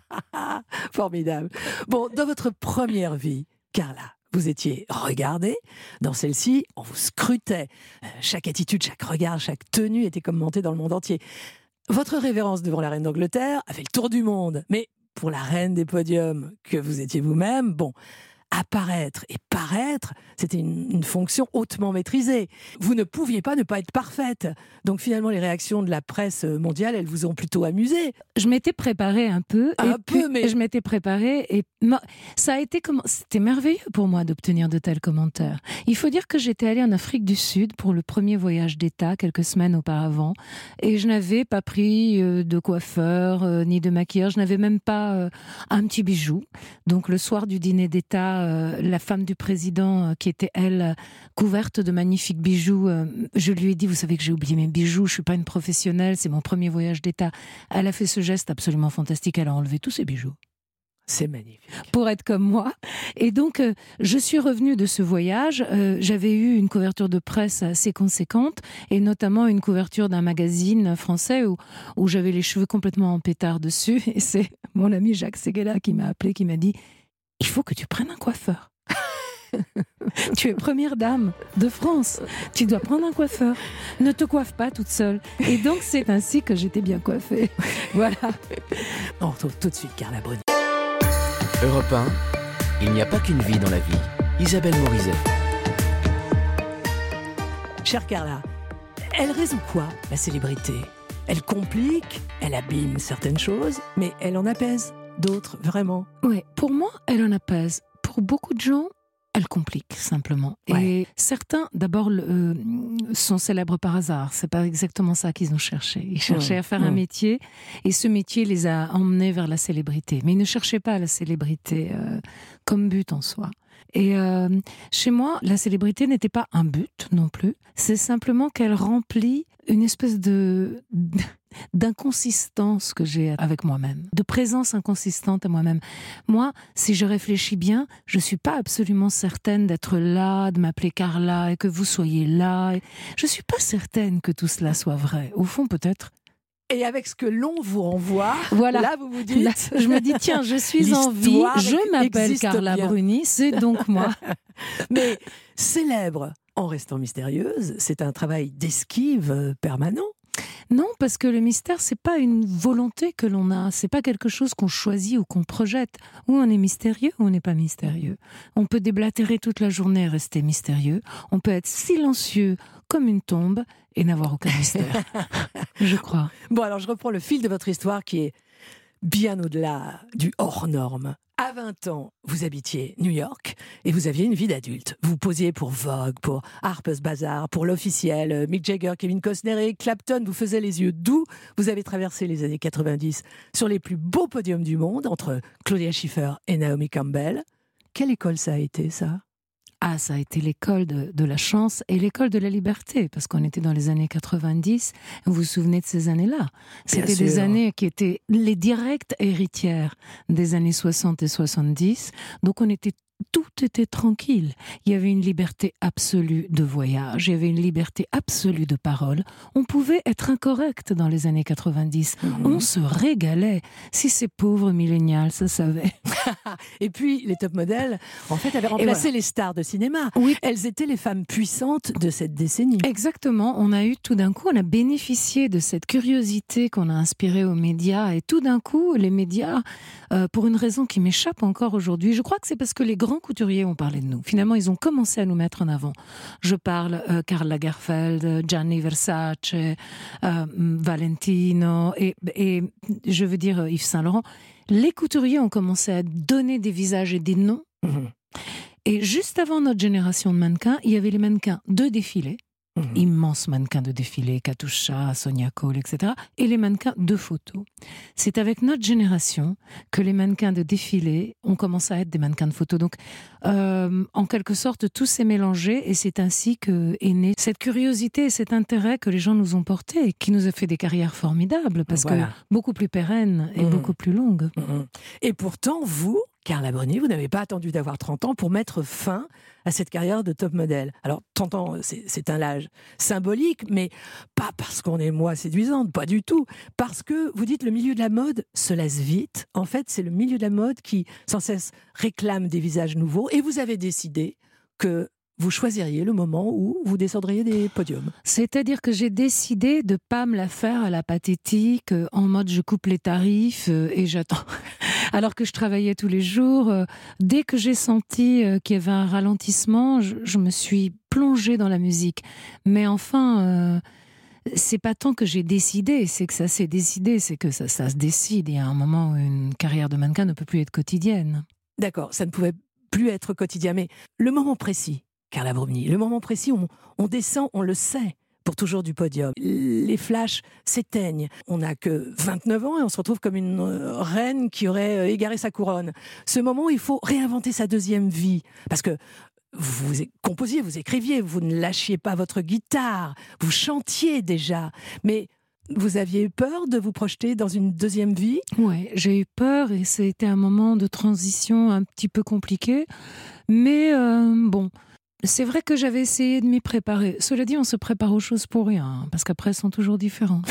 Formidable. Bon, dans votre première vie, Carla, vous étiez regardée. Dans celle-ci, on vous scrutait. Euh, Chaque attitude, chaque regard, chaque tenue était commentée dans le monde entier. Votre révérence devant la reine d'Angleterre a fait le tour du monde. Mais pour la reine des podiums que vous étiez vous-même, bon, apparaître et paraître, c'était une, une fonction hautement maîtrisée. Vous ne pouviez pas ne pas être parfaite. Donc finalement, les réactions de la presse mondiale, elles vous ont plutôt amusé. Je m'étais préparée un peu. Un et peu, puis, mais- Je m'étais préparée et ma- ça a été comment c'était merveilleux pour moi d'obtenir de tels commentaires. Il faut dire que j'étais allée en Afrique du Sud pour le premier voyage d'État quelques semaines auparavant et je n'avais pas pris euh, de coiffeur euh, ni de maquilleur. Je n'avais même pas euh, un petit bijou. Donc le soir du dîner d'État, euh, la femme du président euh, qui était elle euh, couverte de magnifiques bijoux, euh, je lui ai dit, vous savez que j'ai oublié mes bijoux, je suis pas une professionnelle, c'est mon premier voyage d'État. Elle a fait ce geste absolument fantastique, elle a enlevé tous ses bijoux C'est magnifique. pour être comme moi. Et donc, euh, je suis revenue de ce voyage. Euh, j'avais eu une couverture de presse assez conséquente, et notamment une couverture d'un magazine français où, où j'avais les cheveux complètement en pétard dessus. Et c'est mon ami Jacques Séguéla qui m'a appelé, qui m'a dit « Il faut que tu prennes un coiffeur. Tu es première dame de France. Tu dois prendre un coiffeur. Ne te coiffe pas toute seule. » Et donc, c'est ainsi que j'étais bien coiffée. Voilà. On retrouve tout de suite Carla Bruni. Europe un, il n'y a pas qu'une vie dans la vie. Isabelle Morizet. Chère Carla, elle résout quoi, la célébrité? Elle complique, elle abîme certaines choses, mais elle en apaise d'autres, vraiment. Ouais, pour moi, elle en apaise. Pour beaucoup de gens, Elle complique, simplement. Ouais. Et certains, d'abord, le, euh, sont célèbres par hasard. C'est pas exactement ça qu'ils ont cherché. Ils cherchaient Mmh. à faire Mmh. un métier, et ce métier les a emmenés vers la célébrité. Mais ils ne cherchaient pas la célébrité euh, comme but en soi. Et euh, chez moi, la célébrité n'était pas un but non plus. C'est simplement qu'elle remplit une espèce de d'inconsistance que j'ai avec moi-même, de présence inconsistante à moi-même. Moi, si je réfléchis bien, je suis pas absolument certaine d'être là, de m'appeler Carla et que vous soyez là. Je suis pas certaine que tout cela soit vrai. Au fond, peut-être. Et avec ce que l'on vous renvoie, Voilà. là vous vous dites... Là, je me dis, tiens, je suis en vie, l'histoire je m'appelle existe Carla bien. Bruni, c'est donc moi. Mais célèbre en restant mystérieuse, c'est un travail d'esquive euh, permanent. Non, parce que le mystère, c'est pas une volonté que l'on a, c'est pas quelque chose qu'on choisit ou qu'on projette. Ou on est mystérieux ou on n'est pas mystérieux. On peut déblatérer toute la journée et rester mystérieux. On peut être silencieux comme une tombe et n'avoir aucun mystère. Je crois. Bon, alors je reprends le fil de votre histoire qui est bien au-delà du hors-norme. À vingt ans, vous habitiez New York et vous aviez une vie d'adulte. Vous posiez pour Vogue, pour Harper's Bazaar, pour l'Officiel, Mick Jagger, Kevin Costner et Clapton vous faisaient les yeux doux. Vous avez traversé les années quatre-vingt-dix sur les plus beaux podiums du monde entre Claudia Schiffer et Naomi Campbell. Quelle école ça a été, ça ? Ah, ça a été l'école de, de la chance et l'école de la liberté, parce qu'on était dans les années quatre-vingt-dix. Vous vous souvenez de ces années-là ? C'était des années qui étaient les directes héritières des années soixante et soixante-dix. Donc on était tout était tranquille. Il y avait une liberté absolue de voyage, il y avait une liberté absolue de parole. On pouvait être incorrect dans les années quatre-vingt-dix. Mmh. On se régalait. Si ces pauvres millénials se savaient. Et puis, les top modèles, en fait, avaient remplacé voilà. les stars de cinéma. Oui. Elles étaient les femmes puissantes de cette décennie. Exactement. On a eu tout d'un coup, on a bénéficié de cette curiosité qu'on a inspirée aux médias. Et tout d'un coup, les médias, euh, pour une raison qui m'échappe encore aujourd'hui, je crois que c'est parce que les grands couturiers ont parlé de nous. Finalement, ils ont commencé à nous mettre en avant. Je parle euh, Karl Lagerfeld, Gianni Versace, euh, Valentino et, et je veux dire Yves Saint Laurent. Les couturiers ont commencé à donner des visages et des noms. Mmh. Et juste avant notre génération de mannequins, il y avait les mannequins de défilé, mmh. immenses mannequins de défilé, Katusha, Sonia Cole, et cetera, et les mannequins de photo. C'est avec notre génération que les mannequins de défilé ont commencé à être des mannequins de photo. Donc, euh, en quelque sorte, tout s'est mélangé et c'est ainsi que est née cette curiosité et cet intérêt que les gens nous ont porté et qui nous a fait des carrières formidables, parce voilà. que beaucoup plus pérennes et mmh. beaucoup plus longues. Mmh. Et pourtant, vous, Carla Bruni, vous n'avez pas attendu d'avoir trente ans pour mettre fin à cette carrière de top modèle. Alors, trente ans, c'est, c'est un âge symbolique, mais pas parce qu'on est moi séduisante, pas du tout. Parce que, vous dites, le milieu de la mode se lasse vite. En fait, c'est le milieu de la mode qui, sans cesse, réclame des visages nouveaux. Et vous avez décidé que vous choisiriez le moment où vous descendriez des podiums. C'est-à-dire que j'ai décidé de ne pas me la faire à la pathétique, en mode je coupe les tarifs et j'attends. Alors que je travaillais tous les jours, dès que j'ai senti qu'il y avait un ralentissement, je, je me suis plongée dans la musique. Mais enfin, euh, c'est pas tant que j'ai décidé, c'est que ça s'est décidé, c'est que ça, ça se décide. Il y a un moment où une carrière de mannequin ne peut plus être quotidienne. D'accord, ça ne pouvait plus être quotidien, mais le moment précis, Carla Bruni, le moment précis, on, on descend, on le sait, pour toujours du podium. Les flashs s'éteignent. On n'a que vingt-neuf ans et on se retrouve comme une reine qui aurait égaré sa couronne. Ce moment où il faut réinventer sa deuxième vie. Parce que vous composiez, vous écriviez, vous ne lâchiez pas votre guitare, vous chantiez déjà. Mais vous aviez eu peur de vous projeter dans une deuxième vie ? Oui, j'ai eu peur et c'était un moment de transition un petit peu compliqué. Mais euh, bon... C'est vrai que j'avais essayé de m'y préparer. Cela dit, on se prépare aux choses pour rien, parce qu'après, elles sont toujours différentes.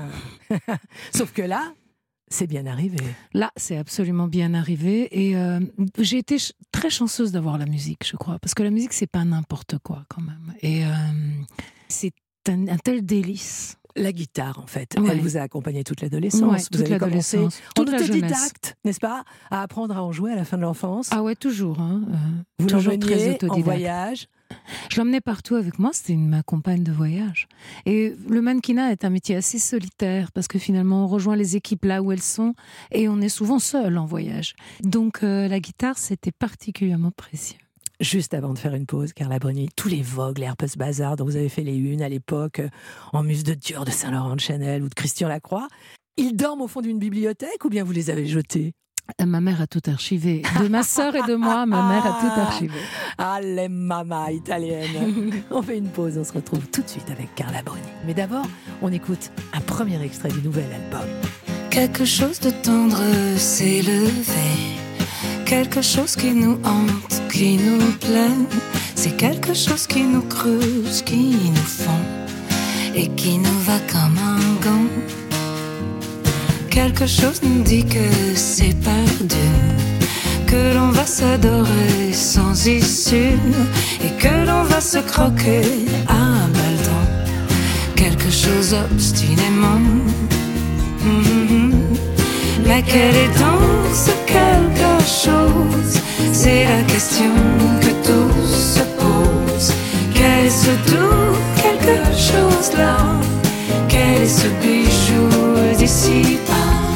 Sauf que là, c'est bien arrivé. Là, c'est absolument bien arrivé. Et euh, j'ai été ch- très chanceuse d'avoir la musique, je crois. Parce que la musique, c'est pas n'importe quoi, quand même. Et euh, c'est un, un tel délice. La guitare, en fait, ouais. elle vous a accompagné toute l'adolescence. Ouais, vous toute avez l'adolescence, commencé toute en la autodidacte, n'est-ce pas, à apprendre à en jouer à la fin de l'enfance. Ah ouais, toujours. Hein, euh, vous toujours très autodidacte. En voyage. Je l'emmenais partout avec moi, c'était une, ma compagne de voyage. Et le mannequinat est un métier assez solitaire, parce que finalement, on rejoint les équipes là où elles sont, et on est souvent seul en voyage. Donc euh, la guitare, c'était particulièrement précieux. Juste avant de faire une pause, Carla Bruni, tous les Vogue, les Harper's Bazaar dont vous avez fait les unes à l'époque, euh, en muse de Dior, de Saint-Laurent, de Chanel ou de Christian Lacroix, ils dorment au fond d'une bibliothèque ou bien vous les avez jetés? Ma mère a tout archivé. De ma sœur et de moi, ma mère a tout archivé. Ah, les mamas italiennes. On fait une pause, on se retrouve tout de suite avec Carla Bruni. Mais d'abord, on écoute un premier extrait du nouvel album. Quelque chose de tendre s'est levé, quelque chose qui nous hante, qui nous plaît. C'est quelque chose qui nous creuse, qui nous fond et qui nous va comme un gant. Quelque chose nous dit que c'est perdu, que l'on va s'adorer sans issue et que l'on va se croquer à balles dents. Quelque chose obstinément. Mm-hmm. Mais quel est donc ce quelque chose? C'est la question que tous se posent. Quel est ce doux quelque chose là? Quel est ce bijou d'ici-bas?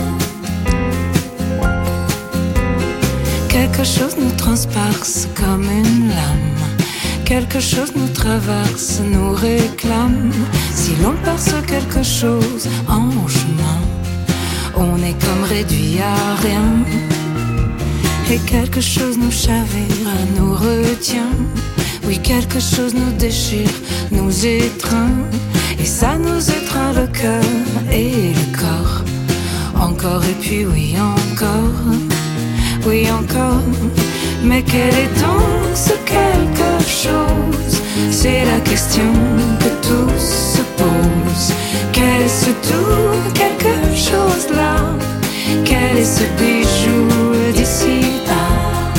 Quelque chose nous transperce comme une lame. Quelque chose nous traverse, nous réclame. Si l'on perce quelque chose en chemin, on est comme réduit à rien. Et quelque chose nous chavire, nous retient. Oui, quelque chose nous déchire, nous étreint. Et ça nous étreint le cœur et le corps. Encore et puis oui encore. Oui encore, mais quel est donc ce quelque chose? C'est la question que tous se posent. Quel est ce tout quelque chose là? Quel est ce bijou d'ici-bas?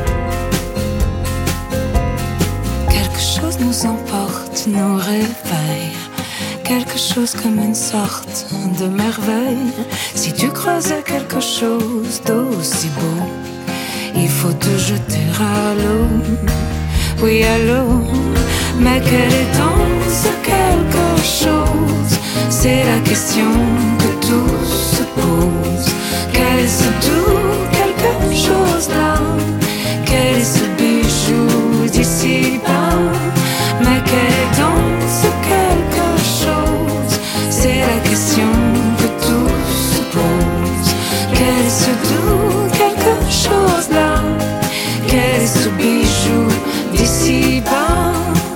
Quelque chose nous emporte, nous réveille. Quelque chose comme une sorte de merveille. Si tu croisais quelque chose d'aussi beau, il faut te jeter à l'eau. Oui, à l'eau. Mais quel est donc ce quelque chose? C'est la question que tous se posent. Quel est ce tout quelque chose là? Quel est ce bijou d'ici-bas? Mais quel est donc ce quelque chose? C'est la question que tous se posent. Quel est ce doux quelque chose là? Quel est ce bijou d'ici-bas?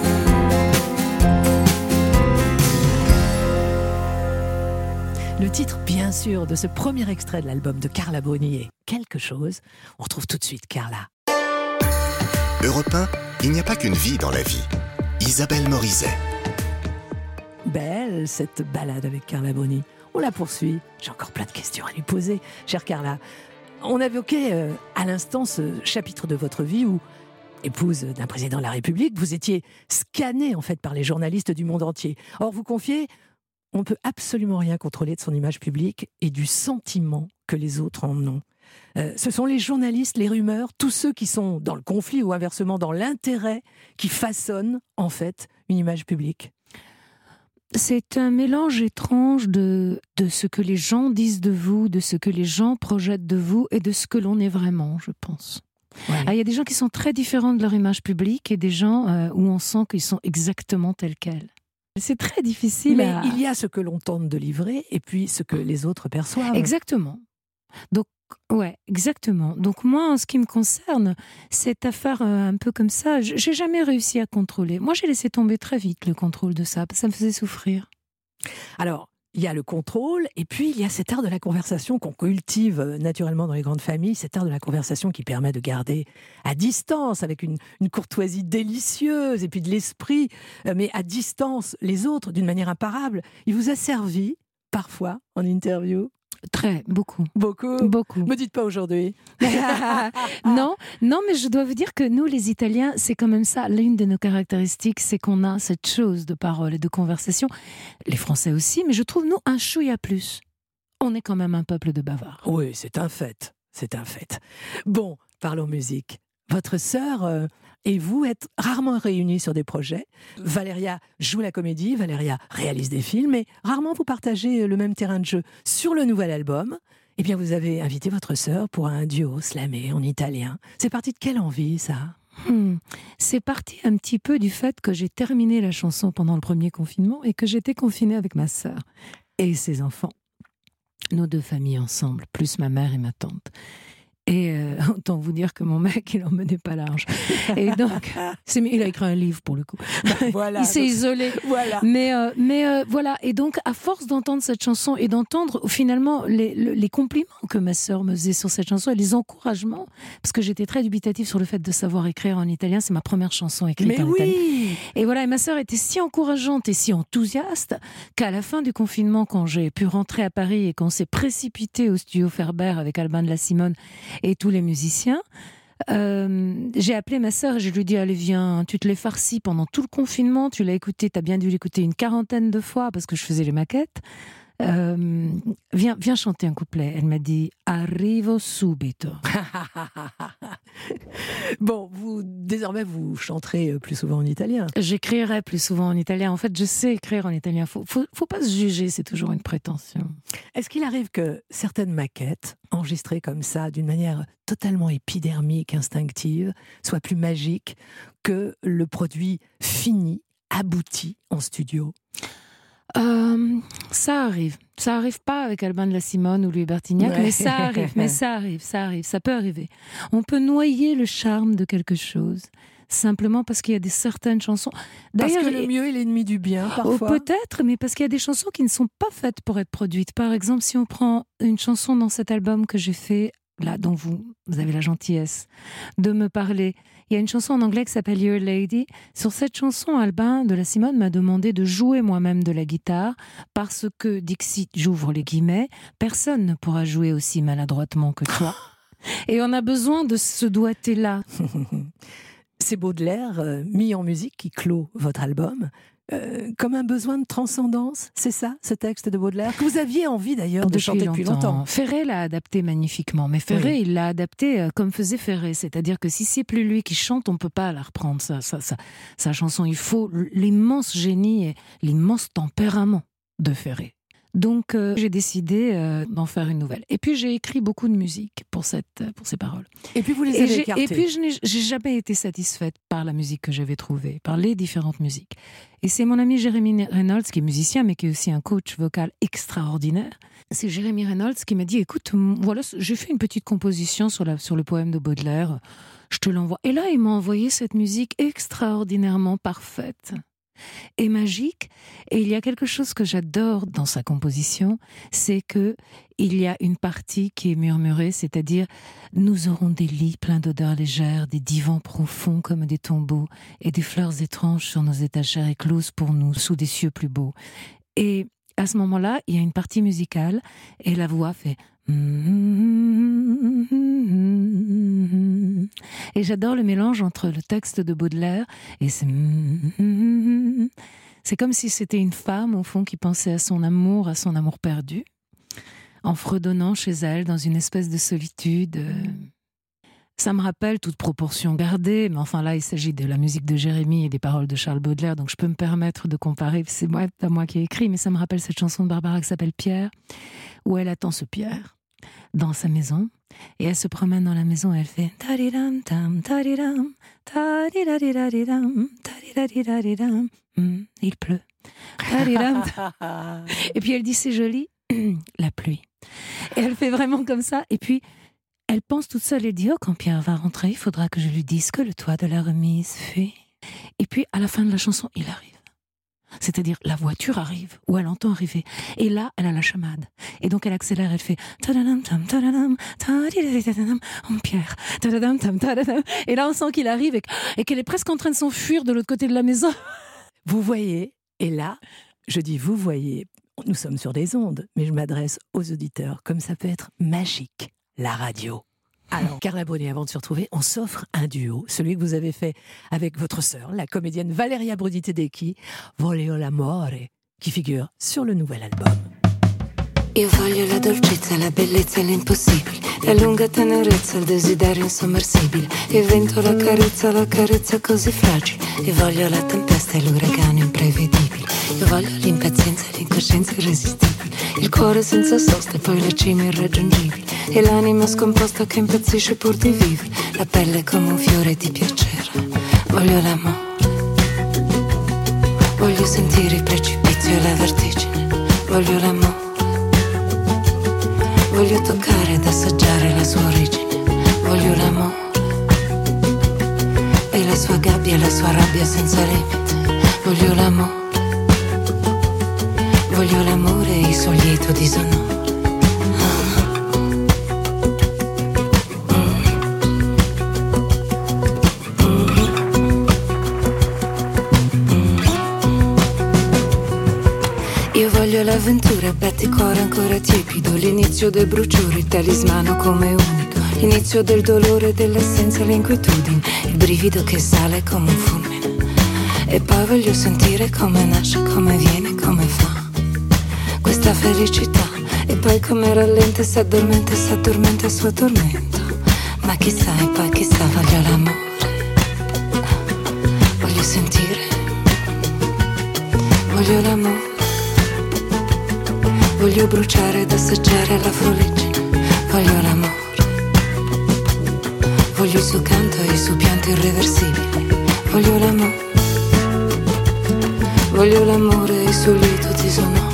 Le titre, bien sûr, de ce premier extrait de l'album de Carla Bruni est Quelque chose. On retrouve tout de suite Carla. Europe un, il n'y a pas qu'une vie dans la vie. Isabelle Morizet. Belle, cette balade avec Carla Bruni. On la poursuit. J'ai encore plein de questions à lui poser. Chère Carla, on a évoqué euh, à l'instant ce chapitre de votre vie où, épouse d'un président de la République, vous étiez scannée en fait par les journalistes du monde entier. Or, vous confiez, on ne peut absolument rien contrôler de son image publique et du sentiment que les autres en ont. Euh, ce sont les journalistes, les rumeurs, tous ceux qui sont dans le conflit ou inversement dans l'intérêt qui façonnent en fait une image publique. C'est un mélange étrange de, de ce que les gens disent de vous, de ce que les gens projettent de vous et de ce que l'on est vraiment, je pense. Ouais. Ah, il y a des gens qui sont très différents de leur image publique et des gens euh, où on sent qu'ils sont exactement tels quels. C'est très difficile. Mais à... il y a ce que l'on tente de livrer et puis ce que les autres perçoivent. Exactement. Donc, ouais, exactement. Donc moi, en ce qui me concerne, cette affaire euh, un peu comme ça, j'ai jamais réussi à contrôler. Moi, j'ai laissé tomber très vite le contrôle de ça, ça me faisait souffrir. Alors, il y a le contrôle, et puis il y a cet art de la conversation qu'on cultive naturellement dans les grandes familles, cet art de la conversation qui permet de garder à distance, avec une, une courtoisie délicieuse, et puis de l'esprit, mais à distance les autres d'une manière imparable. Il vous a servi, parfois, en interview? Très, beaucoup. Beaucoup Beaucoup. Me dites pas aujourd'hui. non, non, mais je dois vous dire que nous, les Italiens, c'est quand même ça. L'une de nos caractéristiques, c'est qu'on a cette chose de parole et de conversation. Les Français aussi, mais je trouve, nous, un chouïa plus. On est quand même un peuple de bavards. Oui, c'est un fait. C'est un fait. Bon, parlons musique. Votre sœur euh, et vous êtes rarement réunis sur des projets. Valéria joue la comédie, Valéria réalise des films, mais rarement vous partagez le même terrain de jeu. Sur le nouvel album, eh bien vous avez invité votre sœur pour un duo slamé en italien. C'est parti de quelle envie, ça ? Hmm. C'est parti un petit peu du fait que j'ai terminé la chanson pendant le premier confinement et que j'étais confinée avec ma sœur et ses enfants. Nos deux familles ensemble, plus ma mère et ma tante. Et euh, autant vous dire que mon mec, il en menait pas large. Et donc, c'est, il a écrit un livre pour le coup. Voilà, il s'est donc, isolé. Voilà. Mais, euh, mais euh, voilà. Et donc, à force d'entendre cette chanson et d'entendre finalement les, les compliments que ma sœur me faisait sur cette chanson et les encouragements, parce que j'étais très dubitative sur le fait de savoir écrire en italien. C'est ma première chanson écrite mais en oui. italien. Et voilà, et ma sœur était si encourageante et si enthousiaste qu'à la fin du confinement, quand j'ai pu rentrer à Paris et qu'on s'est précipité au studio Ferber avec Albin de la Simone et tous les musiciens, euh, j'ai appelé ma sœur et je lui ai dit allez viens, tu te l'es farci pendant tout le confinement, tu l'as écouté, tu as bien dû l'écouter une quarantaine de fois parce que je faisais les maquettes, euh, viens, viens chanter un couplet. Elle m'a dit arrivo subito. Bon, vous, désormais vous chanterez plus souvent en italien. J'écrirai plus souvent en italien. En fait, je sais écrire en italien. Faut, faut, faut pas se juger, c'est toujours une prétention. Est-ce qu'il arrive que certaines maquettes, enregistrées comme ça, d'une manière totalement épidermique, instinctive, soient plus magiques que le produit fini, abouti en studio ? Euh, ça arrive. Ça arrive pas avec Albin de la Simone ou Louis Bertignac, ouais. mais ça arrive, mais ça arrive, ça arrive, ça peut arriver. On peut noyer le charme de quelque chose simplement parce qu'il y a des certaines chansons. D'ailleurs, parce que le mieux est l'ennemi du bien, parfois. Oh, peut-être, mais parce qu'il y a des chansons qui ne sont pas faites pour être produites. Par exemple, si on prend une chanson dans cet album que j'ai fait, là, dont vous, vous avez la gentillesse de me parler. Il y a une chanson en anglais qui s'appelle Your Lady. Sur cette chanson, Albin de la Simone m'a demandé de jouer moi-même de la guitare parce que, Dixit, j'ouvre les guillemets, personne ne pourra jouer aussi maladroitement que toi. Et on a besoin de ce doigté-là. C'est Baudelaire, euh, mis en musique, qui clôt votre album. Euh, comme un besoin de transcendance, c'est ça, ce texte de Baudelaire, que vous aviez envie d'ailleurs de depuis chanter depuis longtemps. longtemps. Ferré l'a adapté magnifiquement, mais Ferré, oui. il l'a adapté euh, comme faisait Ferré, c'est-à-dire que si c'est plus lui qui chante, on ne peut pas la reprendre, sa, sa, sa, sa chanson. Il faut l'immense génie et l'immense tempérament de Ferré. Donc euh, j'ai décidé euh, d'en faire une nouvelle. Et puis j'ai écrit beaucoup de musique pour, cette, pour ces paroles. Et puis vous les avez écartées. Et puis je n'ai j'ai jamais été satisfaite par la musique que j'avais trouvée, par les différentes musiques. Et c'est mon ami Jérémy Reynolds, qui est musicien, mais qui est aussi un coach vocal extraordinaire. C'est Jérémy Reynolds qui m'a dit, écoute, voilà, j'ai fait une petite composition sur, la, sur le poème de Baudelaire, je te l'envoie. Et là, il m'a envoyé cette musique extraordinairement parfaite et magique. Et il y a quelque chose que j'adore dans sa composition, c'est que il y a une partie qui est murmurée, c'est-à-dire nous aurons des lits pleins d'odeurs légères, des divans profonds comme des tombeaux et des fleurs étranges sur nos étagères écloses pour nous sous des cieux plus beaux. Et à ce moment-là, il y a une partie musicale et la voix fait et j'adore le mélange entre le texte de Baudelaire et c'est c'est comme si c'était une femme au fond qui pensait à son amour, à son amour perdu, en fredonnant chez elle dans une espèce de solitude. Ça me rappelle toute proportion gardée, mais enfin là il s'agit de la musique de Jérémy et des paroles de Charles Baudelaire, donc je peux me permettre de comparer, c'est moi, pas moi qui ai écrit, mais ça me rappelle cette chanson de Barbara qui s'appelle Pierre, où elle attend ce Pierre dans sa maison, et elle se promène dans la maison et elle fait tadidam tam tadidam tadidadidadidam tadidadidadidam. Il pleut. Tadidam. Et puis elle dit c'est joli, la pluie. Et elle fait vraiment comme ça, et puis elle pense toute seule et dit oh, quand Pierre va rentrer, il faudra que je lui dise que le toit de la remise fuit. Et puis à la fin de la chanson, il arrive. C'est-à-dire, la voiture arrive, ou elle entend arriver. Et là, elle a la chamade. Et donc, elle accélère, elle fait tadadam tam tadadam tadadam oh Pierre tadadam tam tadadam. Et là, on sent qu'il arrive et, et qu'elle est presque en train de s'enfuir de l'autre côté de la maison. Vous voyez, et là, je dis vous voyez, nous sommes sur des ondes, mais je m'adresse aux auditeurs, comme ça peut être magique, la radio. Alors, Carla Bruni, avant de se retrouver, on s'offre un duo, celui que vous avez fait avec votre sœur, la comédienne Valeria Bruni Tedeschi, Voglio l'amore, qui figure sur le nouvel album. Io voglio la dolcezza, la bellezza e l'impossibile, la lunga tenerezza, il desiderio insommersibile, il vento, la carezza, la carezza così fragile, e voglio la tempesta e l'uragano imprevedibile. Io voglio l'impazienza e l'incoscienza irresistibile, il cuore senza sosta e poi le cime irraggiungibili, e l'anima scomposta che impazzisce pur di vivere, la pelle come un fiore di piacere. Voglio l'amore, voglio sentire il precipizio e la vertigine, voglio l'amore, voglio toccare ed assaggiare la sua origine, voglio l'amore e la sua gabbia e la sua rabbia senza limite, voglio l'amore, voglio l'amore e il suo lieto disonore. Io voglio l'avventura, petti cuore ancora tiepido, l'inizio del bruciore, il talismano come unico, l'inizio del dolore, dell'assenza, l'inquietudine, il brivido che sale come un fulmine. E poi voglio sentire come nasce, come viene, come fa questa felicità, e poi come rallenta, si addormenta, si addormenta il suo tormento. Ma chissà, e poi chissà, voglio l'amore, voglio sentire, voglio l'amore, voglio bruciare ed assaggiare la fuliggine, voglio l'amore, voglio il suo canto e il suo pianto irreversibile, voglio l'amore, voglio l'amore e il suo lieto disonore.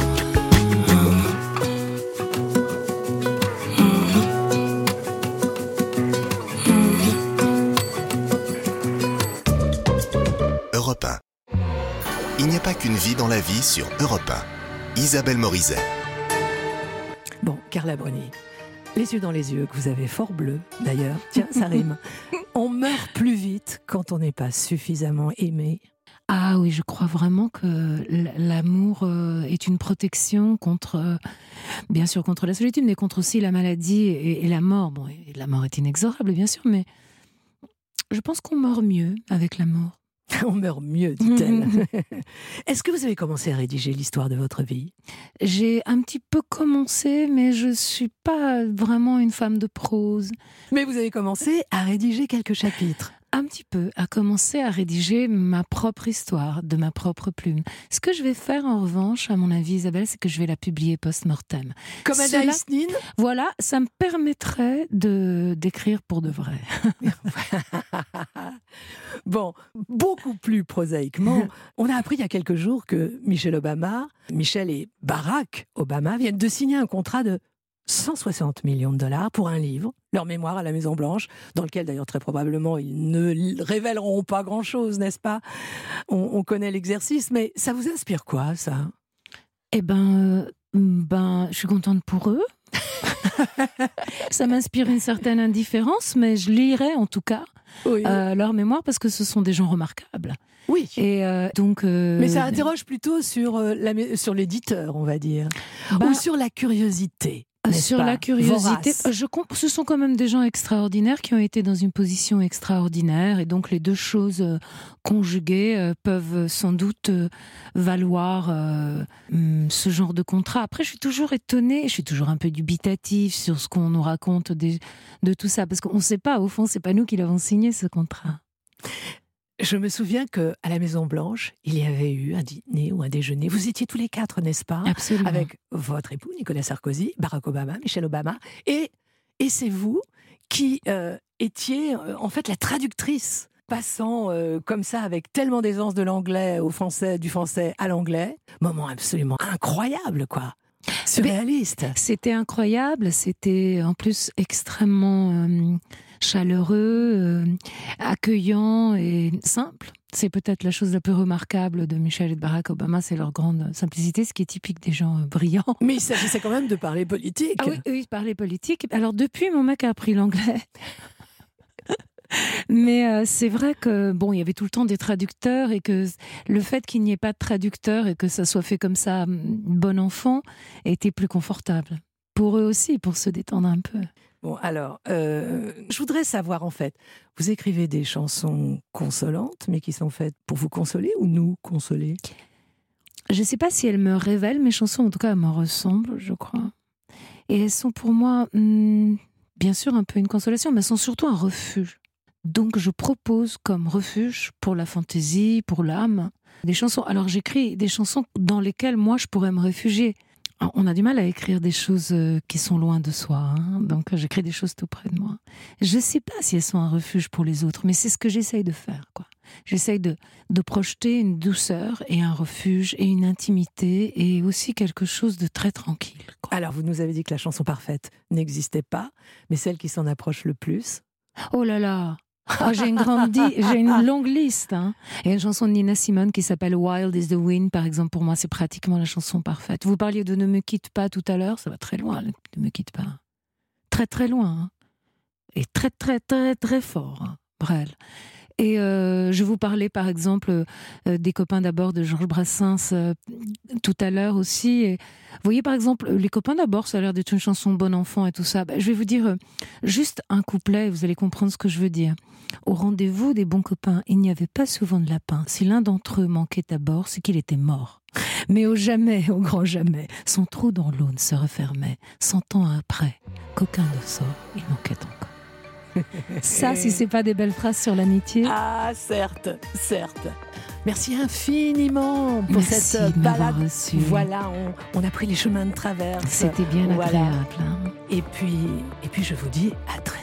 Europe un. Il n'y a pas qu'une vie dans la vie sur Europe un. Isabelle Morizet. Bon, Carla Bruni, les yeux dans les yeux, que vous avez fort bleus d'ailleurs, tiens, ça rime. On meurt plus vite quand on n'est pas suffisamment aimé. Ah oui, je crois vraiment que l'amour est une protection contre, bien sûr, contre la solitude, mais contre aussi la maladie et, et la mort. Bon, et la mort est inexorable, bien sûr, mais je pense qu'on meurt mieux avec l'amour. On meurt mieux, dit-elle. Est-ce que vous avez commencé à rédiger l'histoire de votre vie ? J'ai un petit peu commencé, mais je ne suis pas vraiment une femme de prose. Mais vous avez commencé à rédiger quelques chapitres. Un petit peu, à commencer à rédiger ma propre histoire, de ma propre plume. Ce que je vais faire, en revanche, à mon avis, Isabelle, c'est que je vais la publier post-mortem. Comme Anaïs Nin ? Voilà, ça me permettrait de, d'écrire pour de vrai. Bon, beaucoup plus prosaïquement, on a appris il y a quelques jours que Michelle Obama, Michelle et Barack Obama viennent de signer un contrat de cent soixante millions de dollars pour un livre, leur mémoire à la Maison-Blanche, dans lequel d'ailleurs très probablement ils ne révéleront pas grand-chose, n'est-ce pas ? on, on connaît l'exercice, mais ça vous inspire quoi, ça ? Eh ben, euh, ben, je suis contente pour eux. Ça m'inspire une certaine indifférence, mais je lirai en tout cas oui. euh, leur mémoire parce que ce sont des gens remarquables. Oui. Et euh, donc. Euh, mais ça interroge plutôt sur euh, la, sur l'éditeur, on va dire, bah, ou sur la curiosité. Sur pas la curiosité, vorace. je comp- ce sont quand même des gens extraordinaires qui ont été dans une position extraordinaire et donc les deux choses euh, conjuguées euh, peuvent sans doute euh, valoir euh, ce genre de contrat. Après, je suis toujours étonnée, je suis toujours un peu dubitative sur ce qu'on nous raconte des, de tout ça parce qu'on ne sait pas, au fond, c'est pas nous qui l'avons signé ce contrat. Je me souviens qu'à la Maison-Blanche, il y avait eu un dîner ou un déjeuner. Vous étiez tous les quatre, n'est-ce pas ? Absolument. Avec votre époux, Nicolas Sarkozy, Barack Obama, Michelle Obama. Et, et c'est vous qui euh, étiez euh, en fait la traductrice, passant euh, comme ça avec tellement d'aisance de l'anglais au français, du français à l'anglais. Moment absolument incroyable, quoi. Surréaliste. C'était incroyable, c'était en plus extrêmement euh, chaleureux, euh, accueillant et simple. C'est peut-être la chose la plus remarquable de Michelle et de Barack Obama, c'est leur grande simplicité, ce qui est typique des gens euh, brillants. Mais il s'agissait quand même de parler politique. Ah oui, oui, parler politique. Alors depuis, mon mec a appris l'anglais. Mais euh, c'est vrai que bon, il y avait tout le temps des traducteurs et que le fait qu'il n'y ait pas de traducteur et que ça soit fait comme ça, bon enfant, était plus confortable. Pour eux aussi, pour se détendre un peu. Bon, alors, euh, je voudrais savoir en fait, vous écrivez des chansons consolantes, mais qui sont faites pour vous consoler ou nous consoler ? Je ne sais pas si elles me révèlent, mes chansons, en tout cas, elles me ressemblent, je crois. Et elles sont pour moi, hum, bien sûr, un peu une consolation, mais elles sont surtout un refuge. Donc je propose comme refuge pour la fantaisie, pour l'âme, des chansons. Alors j'écris des chansons dans lesquelles moi je pourrais me réfugier. Alors, on a du mal à écrire des choses qui sont loin de soi, hein, donc j'écris des choses tout près de moi. Je ne sais pas si elles sont un refuge pour les autres, mais c'est ce que j'essaye de faire, quoi. J'essaye de, de projeter une douceur et un refuge et une intimité et aussi quelque chose de très tranquille, quoi. Alors, vous nous avez dit que la chanson parfaite n'existait pas, mais celle qui s'en approche le plus. Oh là là. Oh, j'ai une grande di- j'ai une longue liste, hein. Il y a une chanson de Nina Simone qui s'appelle Wild is the Wind, par exemple. Pour moi, c'est pratiquement la chanson parfaite. Vous parliez de Ne me quitte pas tout à l'heure, ça va très loin, Ne me quitte pas. Très très loin, hein. Et très très très très fort, hein, Brel. Et euh, je vous parlais par exemple euh, des copains d'abord de Georges Brassens euh, tout à l'heure aussi. Et vous voyez par exemple, les copains d'abord, ça a l'air d'être une chanson bon enfant et tout ça. Ben, je vais vous dire euh, juste un couplet, vous allez comprendre ce que je veux dire. Au rendez-vous des bons copains, il n'y avait pas souvent de lapin. Si l'un d'entre eux manquait à bord, c'est qu'il était mort. Mais au jamais, au grand jamais, son trou dans l'aune se refermait. Cent ans après, qu'aucun ne sort, il manquait encore. Ça, si c'est pas des belles phrases sur l'amitié. Ah, certes, certes. Merci infiniment pour Merci cette de m'avoir balade. reçu. Voilà, on, on a pris les chemins de traverse. C'était bien Voilà. agréable, hein. Et puis, et puis, je vous dis à très